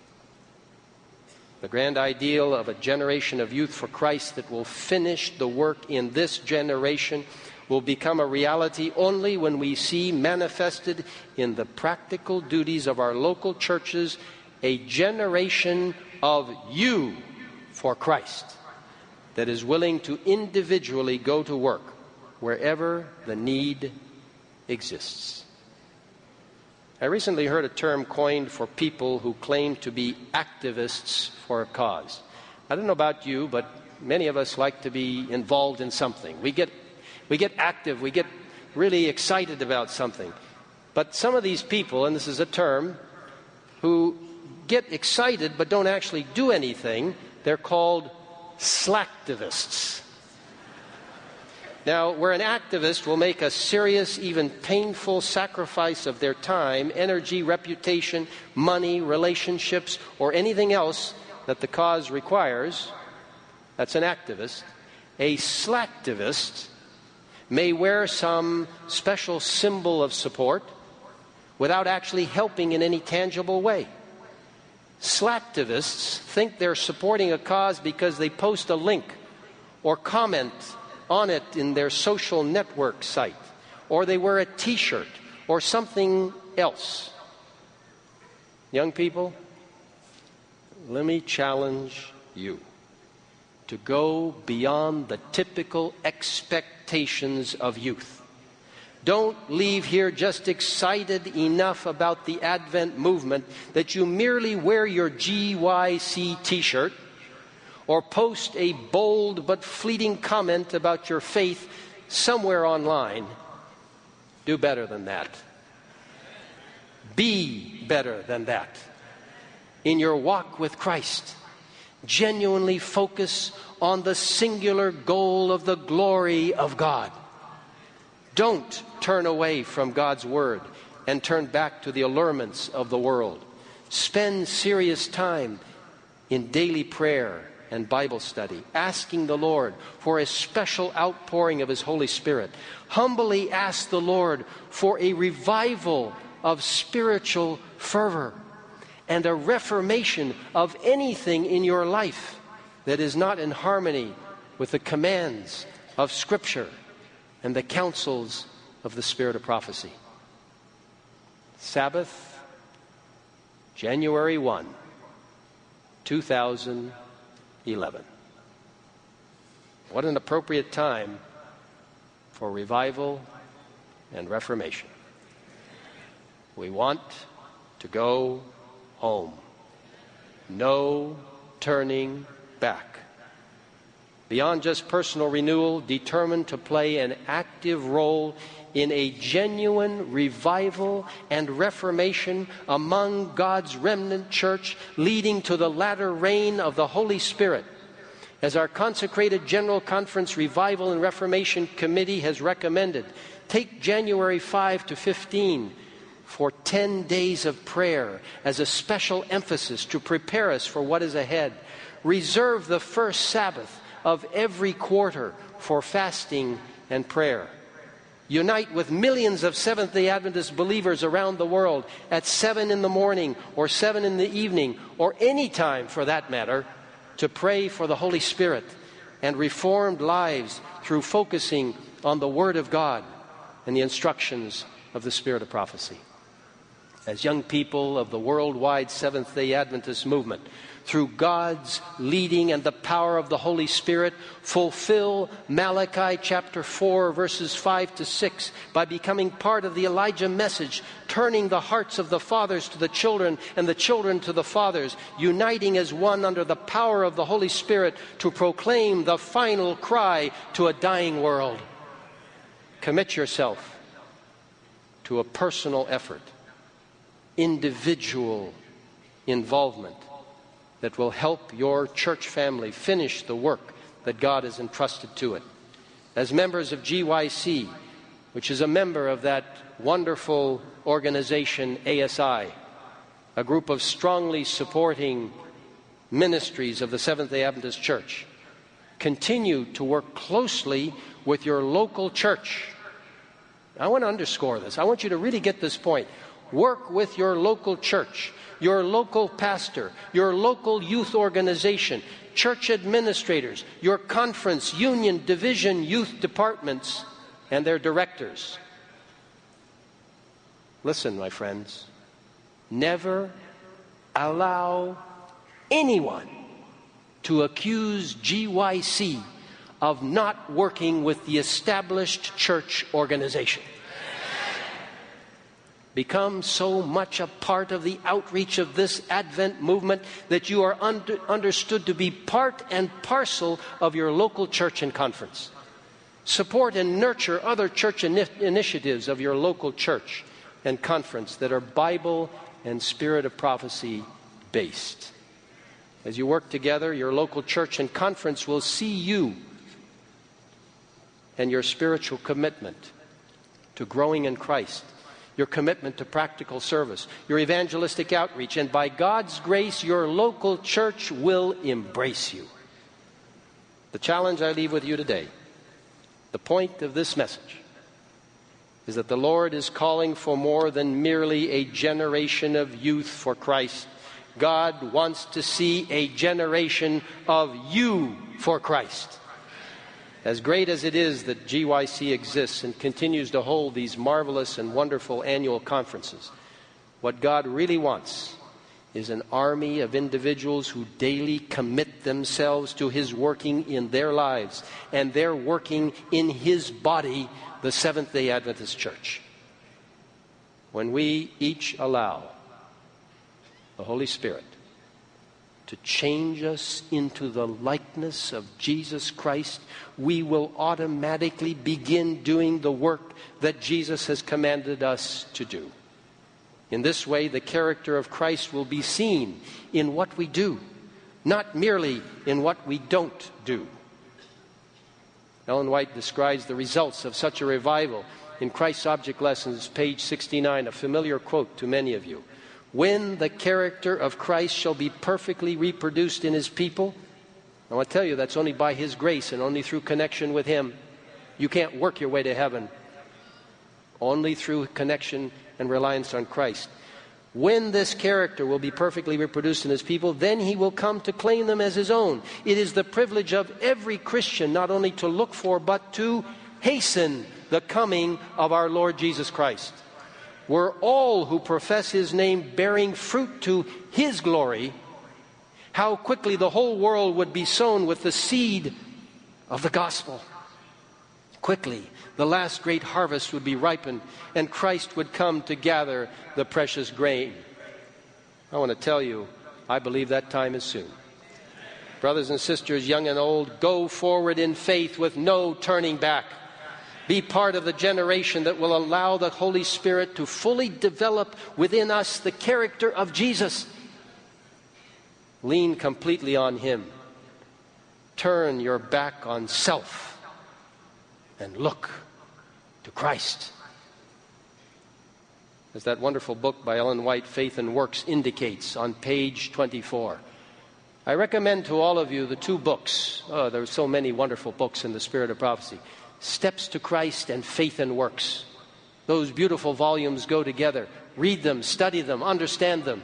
The grand ideal of a generation of youth for Christ that will finish the work in this generation will become a reality only when we see manifested in the practical duties of our local churches a generation of you for Christ that is willing to individually go to work wherever the need exists. I recently heard a term coined for people who claim to be activists for a cause. I don't know about you, but many of us like to be involved in something. We get active, we get really excited about something. But some of these people, and this is a term, who get excited but don't actually do anything, they're called slacktivists. Now, where an activist will make a serious, even painful sacrifice of their time, energy, reputation, money, relationships, or anything else that the cause requires, that's an activist. A slacktivist may wear some special symbol of support without actually helping in any tangible way. Slacktivists think they're supporting a cause because they post a link or comment on it in their social network site, or they wear a t-shirt or something else. Young people, let me challenge you to go beyond the typical expectations of youth. Don't leave here just excited enough about the Advent movement that you merely wear your GYC t-shirt or post a bold but fleeting comment about your faith somewhere online. Do better than that. Be better than that. In your walk with Christ, genuinely focus on the singular goal of the glory of God. Don't turn away from God's Word and turn back to the allurements of the world. Spend serious time in daily prayer and Bible study, asking the Lord for a special outpouring of His Holy Spirit. Humbly ask the Lord for a revival of spiritual fervor. and a reformation of anything in your life that is not in harmony with the commands of Scripture and the counsels of the Spirit of prophecy. Sabbath, January 1, 2011. What an appropriate time for revival and reformation. We want to go home. No turning back. Beyond just personal renewal, determined to play an active role in a genuine revival and reformation among God's remnant church, leading to the latter reign of the Holy Spirit. As our consecrated General Conference Revival and Reformation Committee has recommended, take January 5 to 15 for 10 days of prayer as a special emphasis to prepare us for what is ahead. Reserve the first Sabbath of every quarter for fasting and prayer. Unite with millions of Seventh-day Adventist believers around the world at 7 in the morning or 7 in the evening or any time for that matter to pray for the Holy Spirit and reformed lives through focusing on the Word of God and the instructions of the Spirit of prophecy. As young people of the worldwide Seventh-day Adventist movement, through God's leading and the power of the Holy Spirit, fulfill Malachi chapter 4, verses 5 to 6 by becoming part of the Elijah message, turning the hearts of the fathers to the children and the children to the fathers, uniting as one under the power of the Holy Spirit to proclaim the final cry to a dying world. Commit yourself to a personal effort, individual involvement that will help your church family finish the work that God has entrusted to it. As members of GYC, which is a member of that wonderful organization ASI, a group of strongly supporting ministries of the Seventh-day Adventist Church, continue to work closely with your local church. I want to underscore this. I want you to really get this point. Work with your local church, your local pastor, your local youth organization, church administrators, your conference, union, division, youth departments, and their directors. Listen, my friends, never allow anyone to accuse GYC of not working with the established church organization. Become so much a part of the outreach of this Advent movement that you are understood to be part and parcel of your local church and conference. Support and nurture other church initiatives of your local church and conference that are Bible and Spirit of prophecy based. As you work together, your local church and conference will see you and your spiritual commitment to growing in Christ, your commitment to practical service, your evangelistic outreach, and by God's grace, your local church will embrace you. The challenge I leave with you today, the point of this message, is that the Lord is calling for more than merely a generation of youth for Christ. God wants to see a generation of you for Christ. As great as it is that GYC exists and continues to hold these marvelous and wonderful annual conferences, what God really wants is an army of individuals who daily commit themselves to His working in their lives and their working in His body, the Seventh-day Adventist Church. When we each allow the Holy Spirit to change us into the likeness of Jesus Christ, we will automatically begin doing the work that Jesus has commanded us to do. In this way, the character of Christ will be seen in what we do, not merely in what we don't do. Ellen White describes the results of such a revival in Christ's Object Lessons, page 69, a familiar quote to many of you. When the character of Christ shall be perfectly reproduced in His people, I want to tell you that's only by His grace and only through connection with Him. You can't work your way to heaven. Only through connection and reliance on Christ. When this character will be perfectly reproduced in his people, then he will come to claim them as his own. It is the privilege of every Christian not only to look for, but to hasten the coming of our Lord Jesus Christ. Were all who profess his name bearing fruit to his glory, how quickly the whole world would be sown with the seed of the gospel. Quickly, the last great harvest would be ripened, and Christ would come to gather the precious grain. I want to tell you, I believe that time is soon. Brothers and sisters, young and old, go forward in faith with no turning back. Be part of the generation that will allow the Holy Spirit to fully develop within us the character of Jesus. Lean completely on him. Turn your back on self and look to Christ. As that wonderful book by Ellen White, Faith and Works, indicates on page 24. I recommend to all of you the two books. Oh, there are so many wonderful books in the Spirit of Prophecy. Steps to Christ and Faith and Works. Those beautiful volumes go together. Read them, study them, understand them.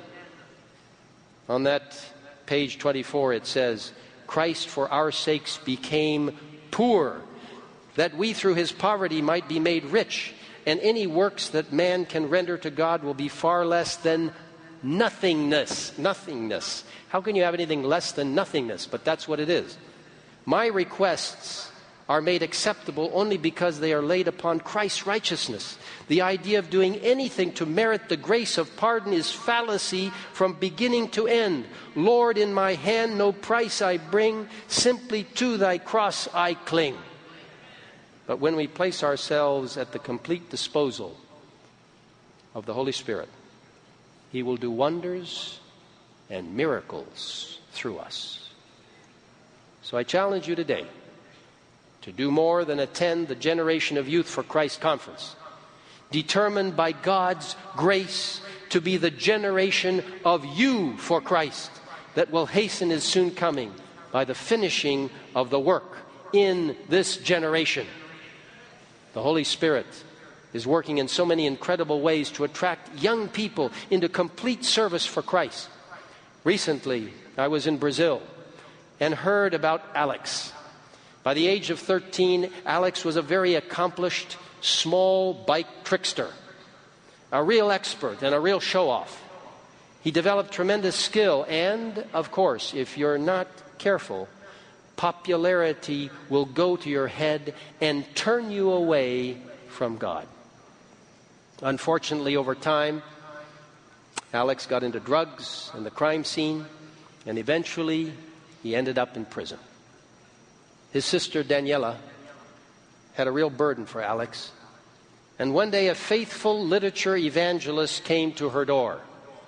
On that page 24 it says, Christ for our sakes became poor, that we through his poverty might be made rich, and any works that man can render to God will be far less than nothingness. Nothingness. How can you have anything less than nothingness? But that's what it is. My requests are made acceptable only because they are laid upon Christ's righteousness. The idea of doing anything to merit the grace of pardon is fallacy from beginning to end. Lord, in my hand no price I bring, simply to thy cross I cling. But when we place ourselves at the complete disposal of the Holy Spirit, he will do wonders and miracles through us. So I challenge you today to do more than attend the Generation of Youth for Christ conference, determined by God's grace to be the generation of you for Christ that will hasten his soon coming by the finishing of the work in this generation. The Holy Spirit is working in so many incredible ways to attract young people into complete service for Christ. Recently, I was in Brazil and heard about Alex. By the age of 13, Alex was a very accomplished small bike trickster, a real expert and a real show-off. He developed tremendous skill and, of course, if you're not careful, popularity will go to your head and turn you away from God. Unfortunately, over time, Alex got into drugs and the crime scene, and eventually he ended up in prison. His sister Daniela had a real burden for Alex, and one day a faithful literature evangelist came to her door.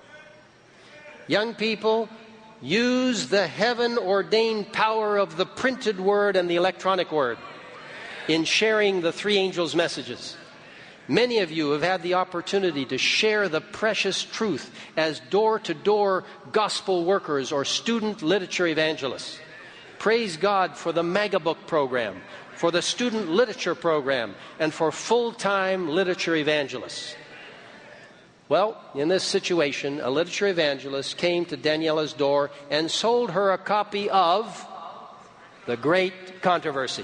Young people, use the heaven-ordained power of the printed word and the electronic word in sharing the three angels' messages. Many of you have had the opportunity to share the precious truth as door-to-door gospel workers or student literature evangelists. Praise God for the Magabook program, for the student literature program, and for full-time literature evangelists. Well, in this situation, a literature evangelist came to Daniela's door and sold her a copy of The Great Controversy.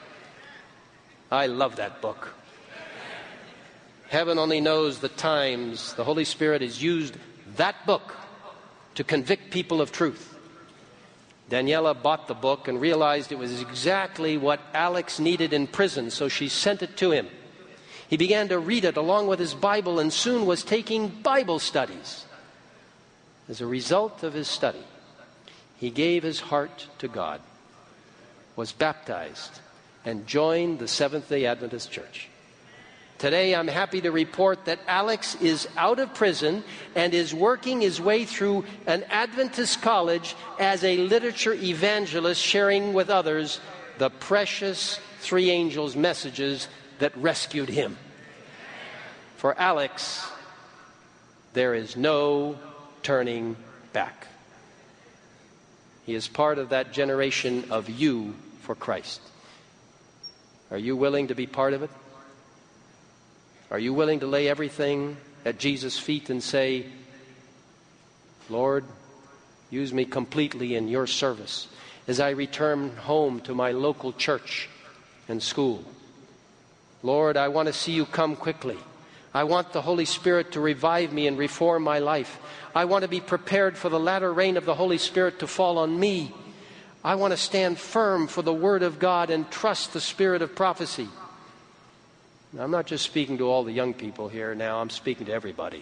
I love that book. Heaven only knows the times the Holy Spirit has used that book to convict people of truth. Daniela bought the book and realized it was exactly what Alex needed in prison, so she sent it to him. He began to read it along with his Bible and soon was taking Bible studies. As a result of his study, he gave his heart to God, was baptized, and joined the Seventh-day Adventist Church. Today, I'm happy to report that Alex is out of prison and is working his way through an Adventist college as a literature evangelist, sharing with others the precious three angels' messages that rescued him. For Alex, there is no turning back. He is part of that generation of you for Christ. Are you willing to be part of it? Are you willing to lay everything at Jesus' feet and say, Lord, use me completely in your service as I return home to my local church and school. Lord, I want to see you come quickly. I want the Holy Spirit to revive me and reform my life. I want to be prepared for the latter rain of the Holy Spirit to fall on me. I want to stand firm for the Word of God and trust the Spirit of prophecy. Now, I'm not just speaking to all the young people here now. I'm speaking to everybody.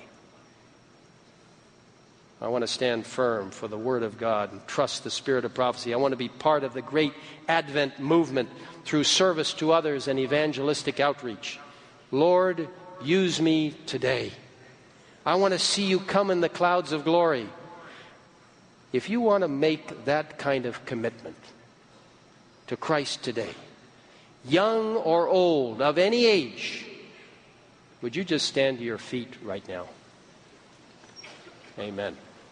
I want to stand firm for the Word of God and trust the Spirit of prophecy. I want to be part of the great Advent movement through service to others and evangelistic outreach. Lord, use me today. I want to see you come in the clouds of glory. If you want to make that kind of commitment to Christ today, young or old, of any age, would you just stand to your feet right now? Amen.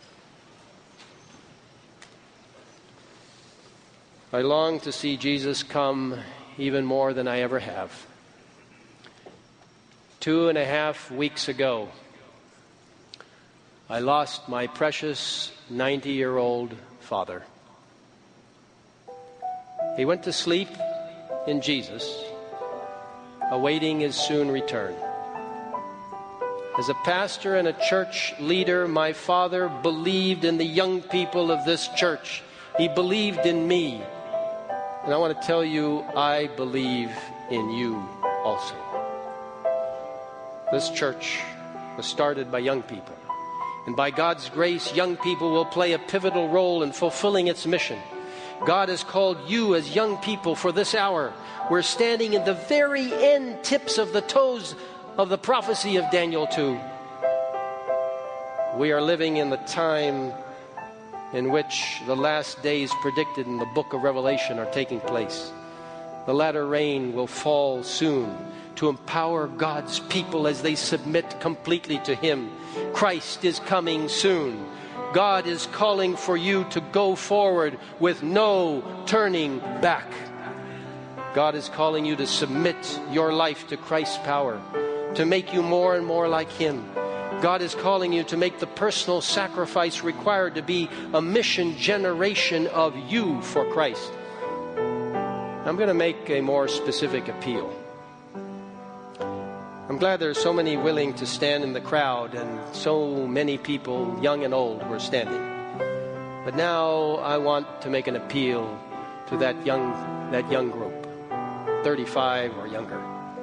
I long to see Jesus come even more than I ever have. 2.5 weeks ago, I lost my precious 90-year-old father. He went to sleep in Jesus, awaiting his soon return. As a pastor and a church leader, my father believed in the young people of this church. He believed in me. And I want to tell you, I believe in you also. This church was started by young people. And by God's grace, young people will play a pivotal role in fulfilling its mission. God has called you as young people for this hour. We're standing in the very end tips of the toes of the prophecy of Daniel 2. We are living in the time in which the last days predicted in the book of Revelation are taking place. The latter rain will fall soon to empower God's people as they submit completely to Him. Christ is coming soon. God is calling for you to go forward with no turning back. God is calling you to submit your life to Christ's power, to make you more and more like Him. God is calling you to make the personal sacrifice required to be a mission generation of you for Christ. I'm going to make a more specific appeal. I'm glad there are so many willing to stand in the crowd and so many people, young and old, were standing. But now I want to make an appeal to that young group, 35 or younger.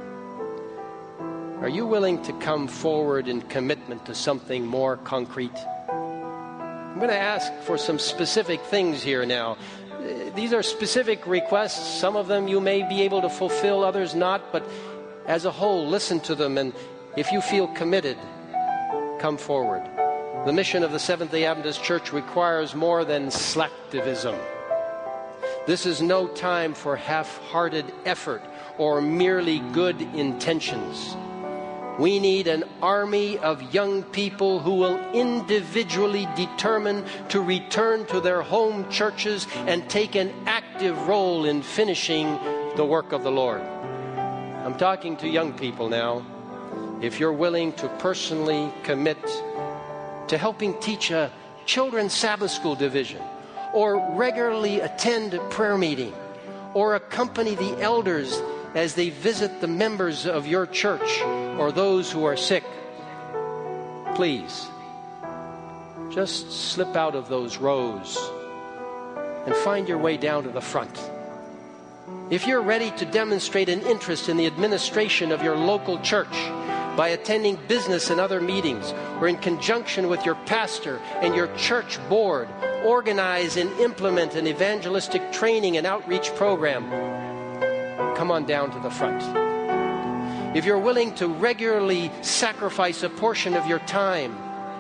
Are you willing to come forward in commitment to something more concrete? I'm going to ask for some specific things here now. These are specific requests. Some of them you may be able to fulfill, others not. But as a whole, listen to them. And if you feel committed, come forward. The mission of the Seventh-day Adventist Church requires more than slacktivism. This is no time for half-hearted effort or merely good intentions. We need an army of young people who will individually determine to return to their home churches and take an active role in finishing the work of the Lord. I'm talking to young people now. If you're willing to personally commit to helping teach a children's Sabbath school division, or regularly attend a prayer meeting, or accompany the elders as they visit the members of your church or those who are sick, please, just slip out of those rows and find your way down to the front. If you're ready to demonstrate an interest in the administration of your local church by attending business and other meetings, or in conjunction with your pastor and your church board, organize and implement an evangelistic training and outreach program, come on down to the front. If you're willing to regularly sacrifice a portion of your time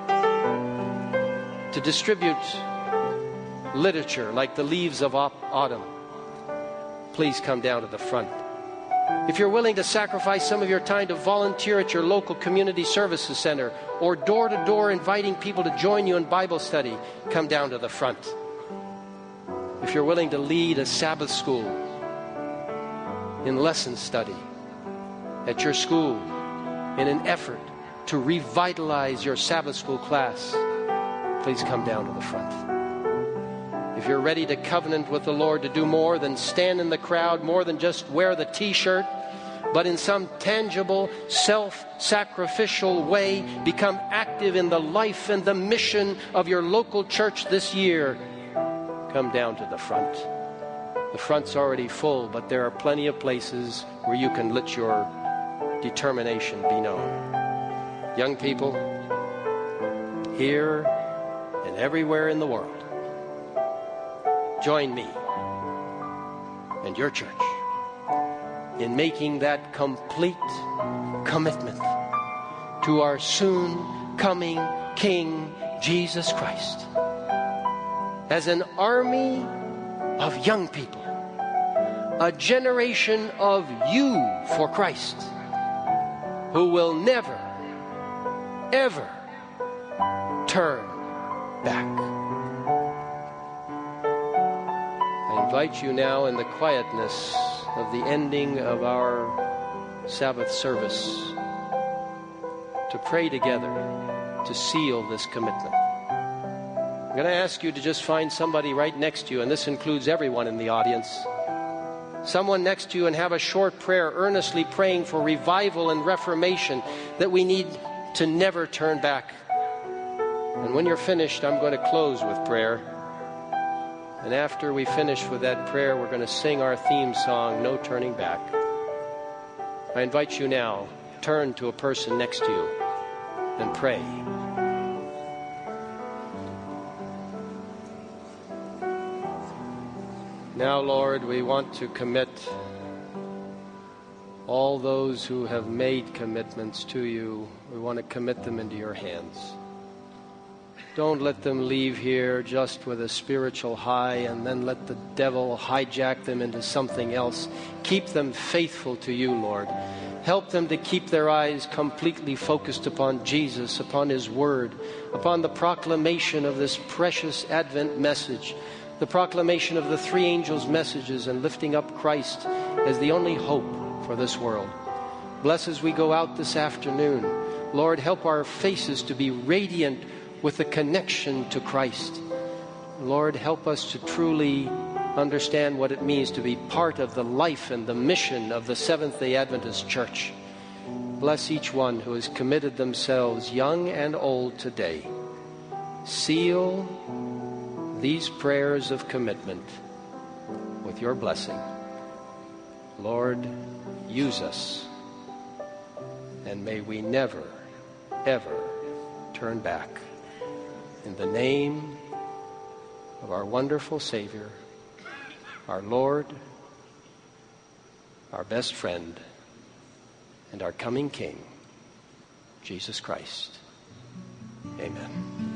to distribute literature like the leaves of autumn, please come down to the front. If you're willing to sacrifice some of your time to volunteer at your local community services center, or door to door inviting people to join you in Bible study, come down to the front. If you're willing to lead a Sabbath school in lesson study at your school in an effort to revitalize your Sabbath school class, please come down to the front. If you're ready to covenant with the Lord to do more than stand in the crowd, more than just wear the t-shirt, but in some tangible, self-sacrificial way, become active in the life and the mission of your local church this year, come down to the front. The front's already full, but there are plenty of places where you can let your determination be known. Young people, here and everywhere in the world, join me and your church in making that complete commitment to our soon coming King Jesus Christ. As an army of young people, a generation of you for Christ, who will never, ever turn back. I invite you now in the quietness of the ending of our Sabbath service to pray together to seal this commitment. I'm going to ask you to just find somebody right next to you, and this includes everyone in the audience. Someone next to you, and have a short prayer earnestly praying for revival and reformation, that we need to never turn back. And when you're finished, I'm going to close with prayer. And after we finish with that prayer, we're going to sing our theme song, No Turning Back. I invite you now, turn to a person next to you and pray. Now, Lord, we want to commit all those who have made commitments to you. We want to commit them into your hands. Don't let them leave here just with a spiritual high and then let the devil hijack them into something else. Keep them faithful to you, Lord. Help them to keep their eyes completely focused upon Jesus, upon His Word, upon the proclamation of this precious Advent message, the proclamation of the three angels' messages, and lifting up Christ as the only hope for this world. Bless as we go out this afternoon. Lord, help our faces to be radiant with the connection to Christ. Lord, help us to truly understand what it means to be part of the life and the mission of the Seventh-day Adventist Church. Bless each one who has committed themselves, young and old, today. Seal these prayers of commitment with your blessing. Lord, use us, and may we never, ever turn back. In the name of our wonderful Savior, our Lord, our best friend, and our coming King, Jesus Christ. Amen.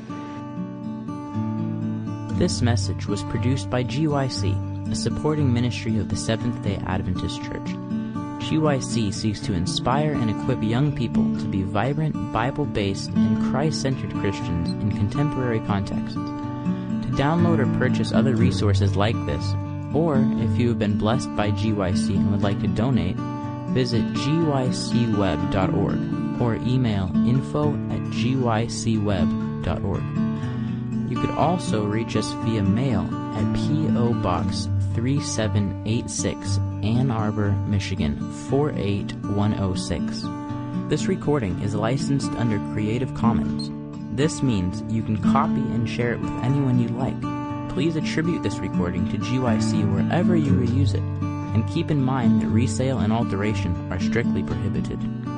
This message was produced by GYC, a supporting ministry of the Seventh-day Adventist Church. GYC seeks to inspire and equip young people to be vibrant, Bible-based, and Christ-centered Christians in contemporary contexts. To download or purchase other resources like this, or if you have been blessed by GYC and would like to donate, visit gycweb.org or email info@gycweb.org. You could also reach us via mail at P.O. Box 3786, Ann Arbor, Michigan 48106. This recording is licensed under Creative Commons. This means you can copy and share it with anyone you like. Please attribute this recording to GYC wherever you reuse it, and keep in mind that resale and alteration are strictly prohibited.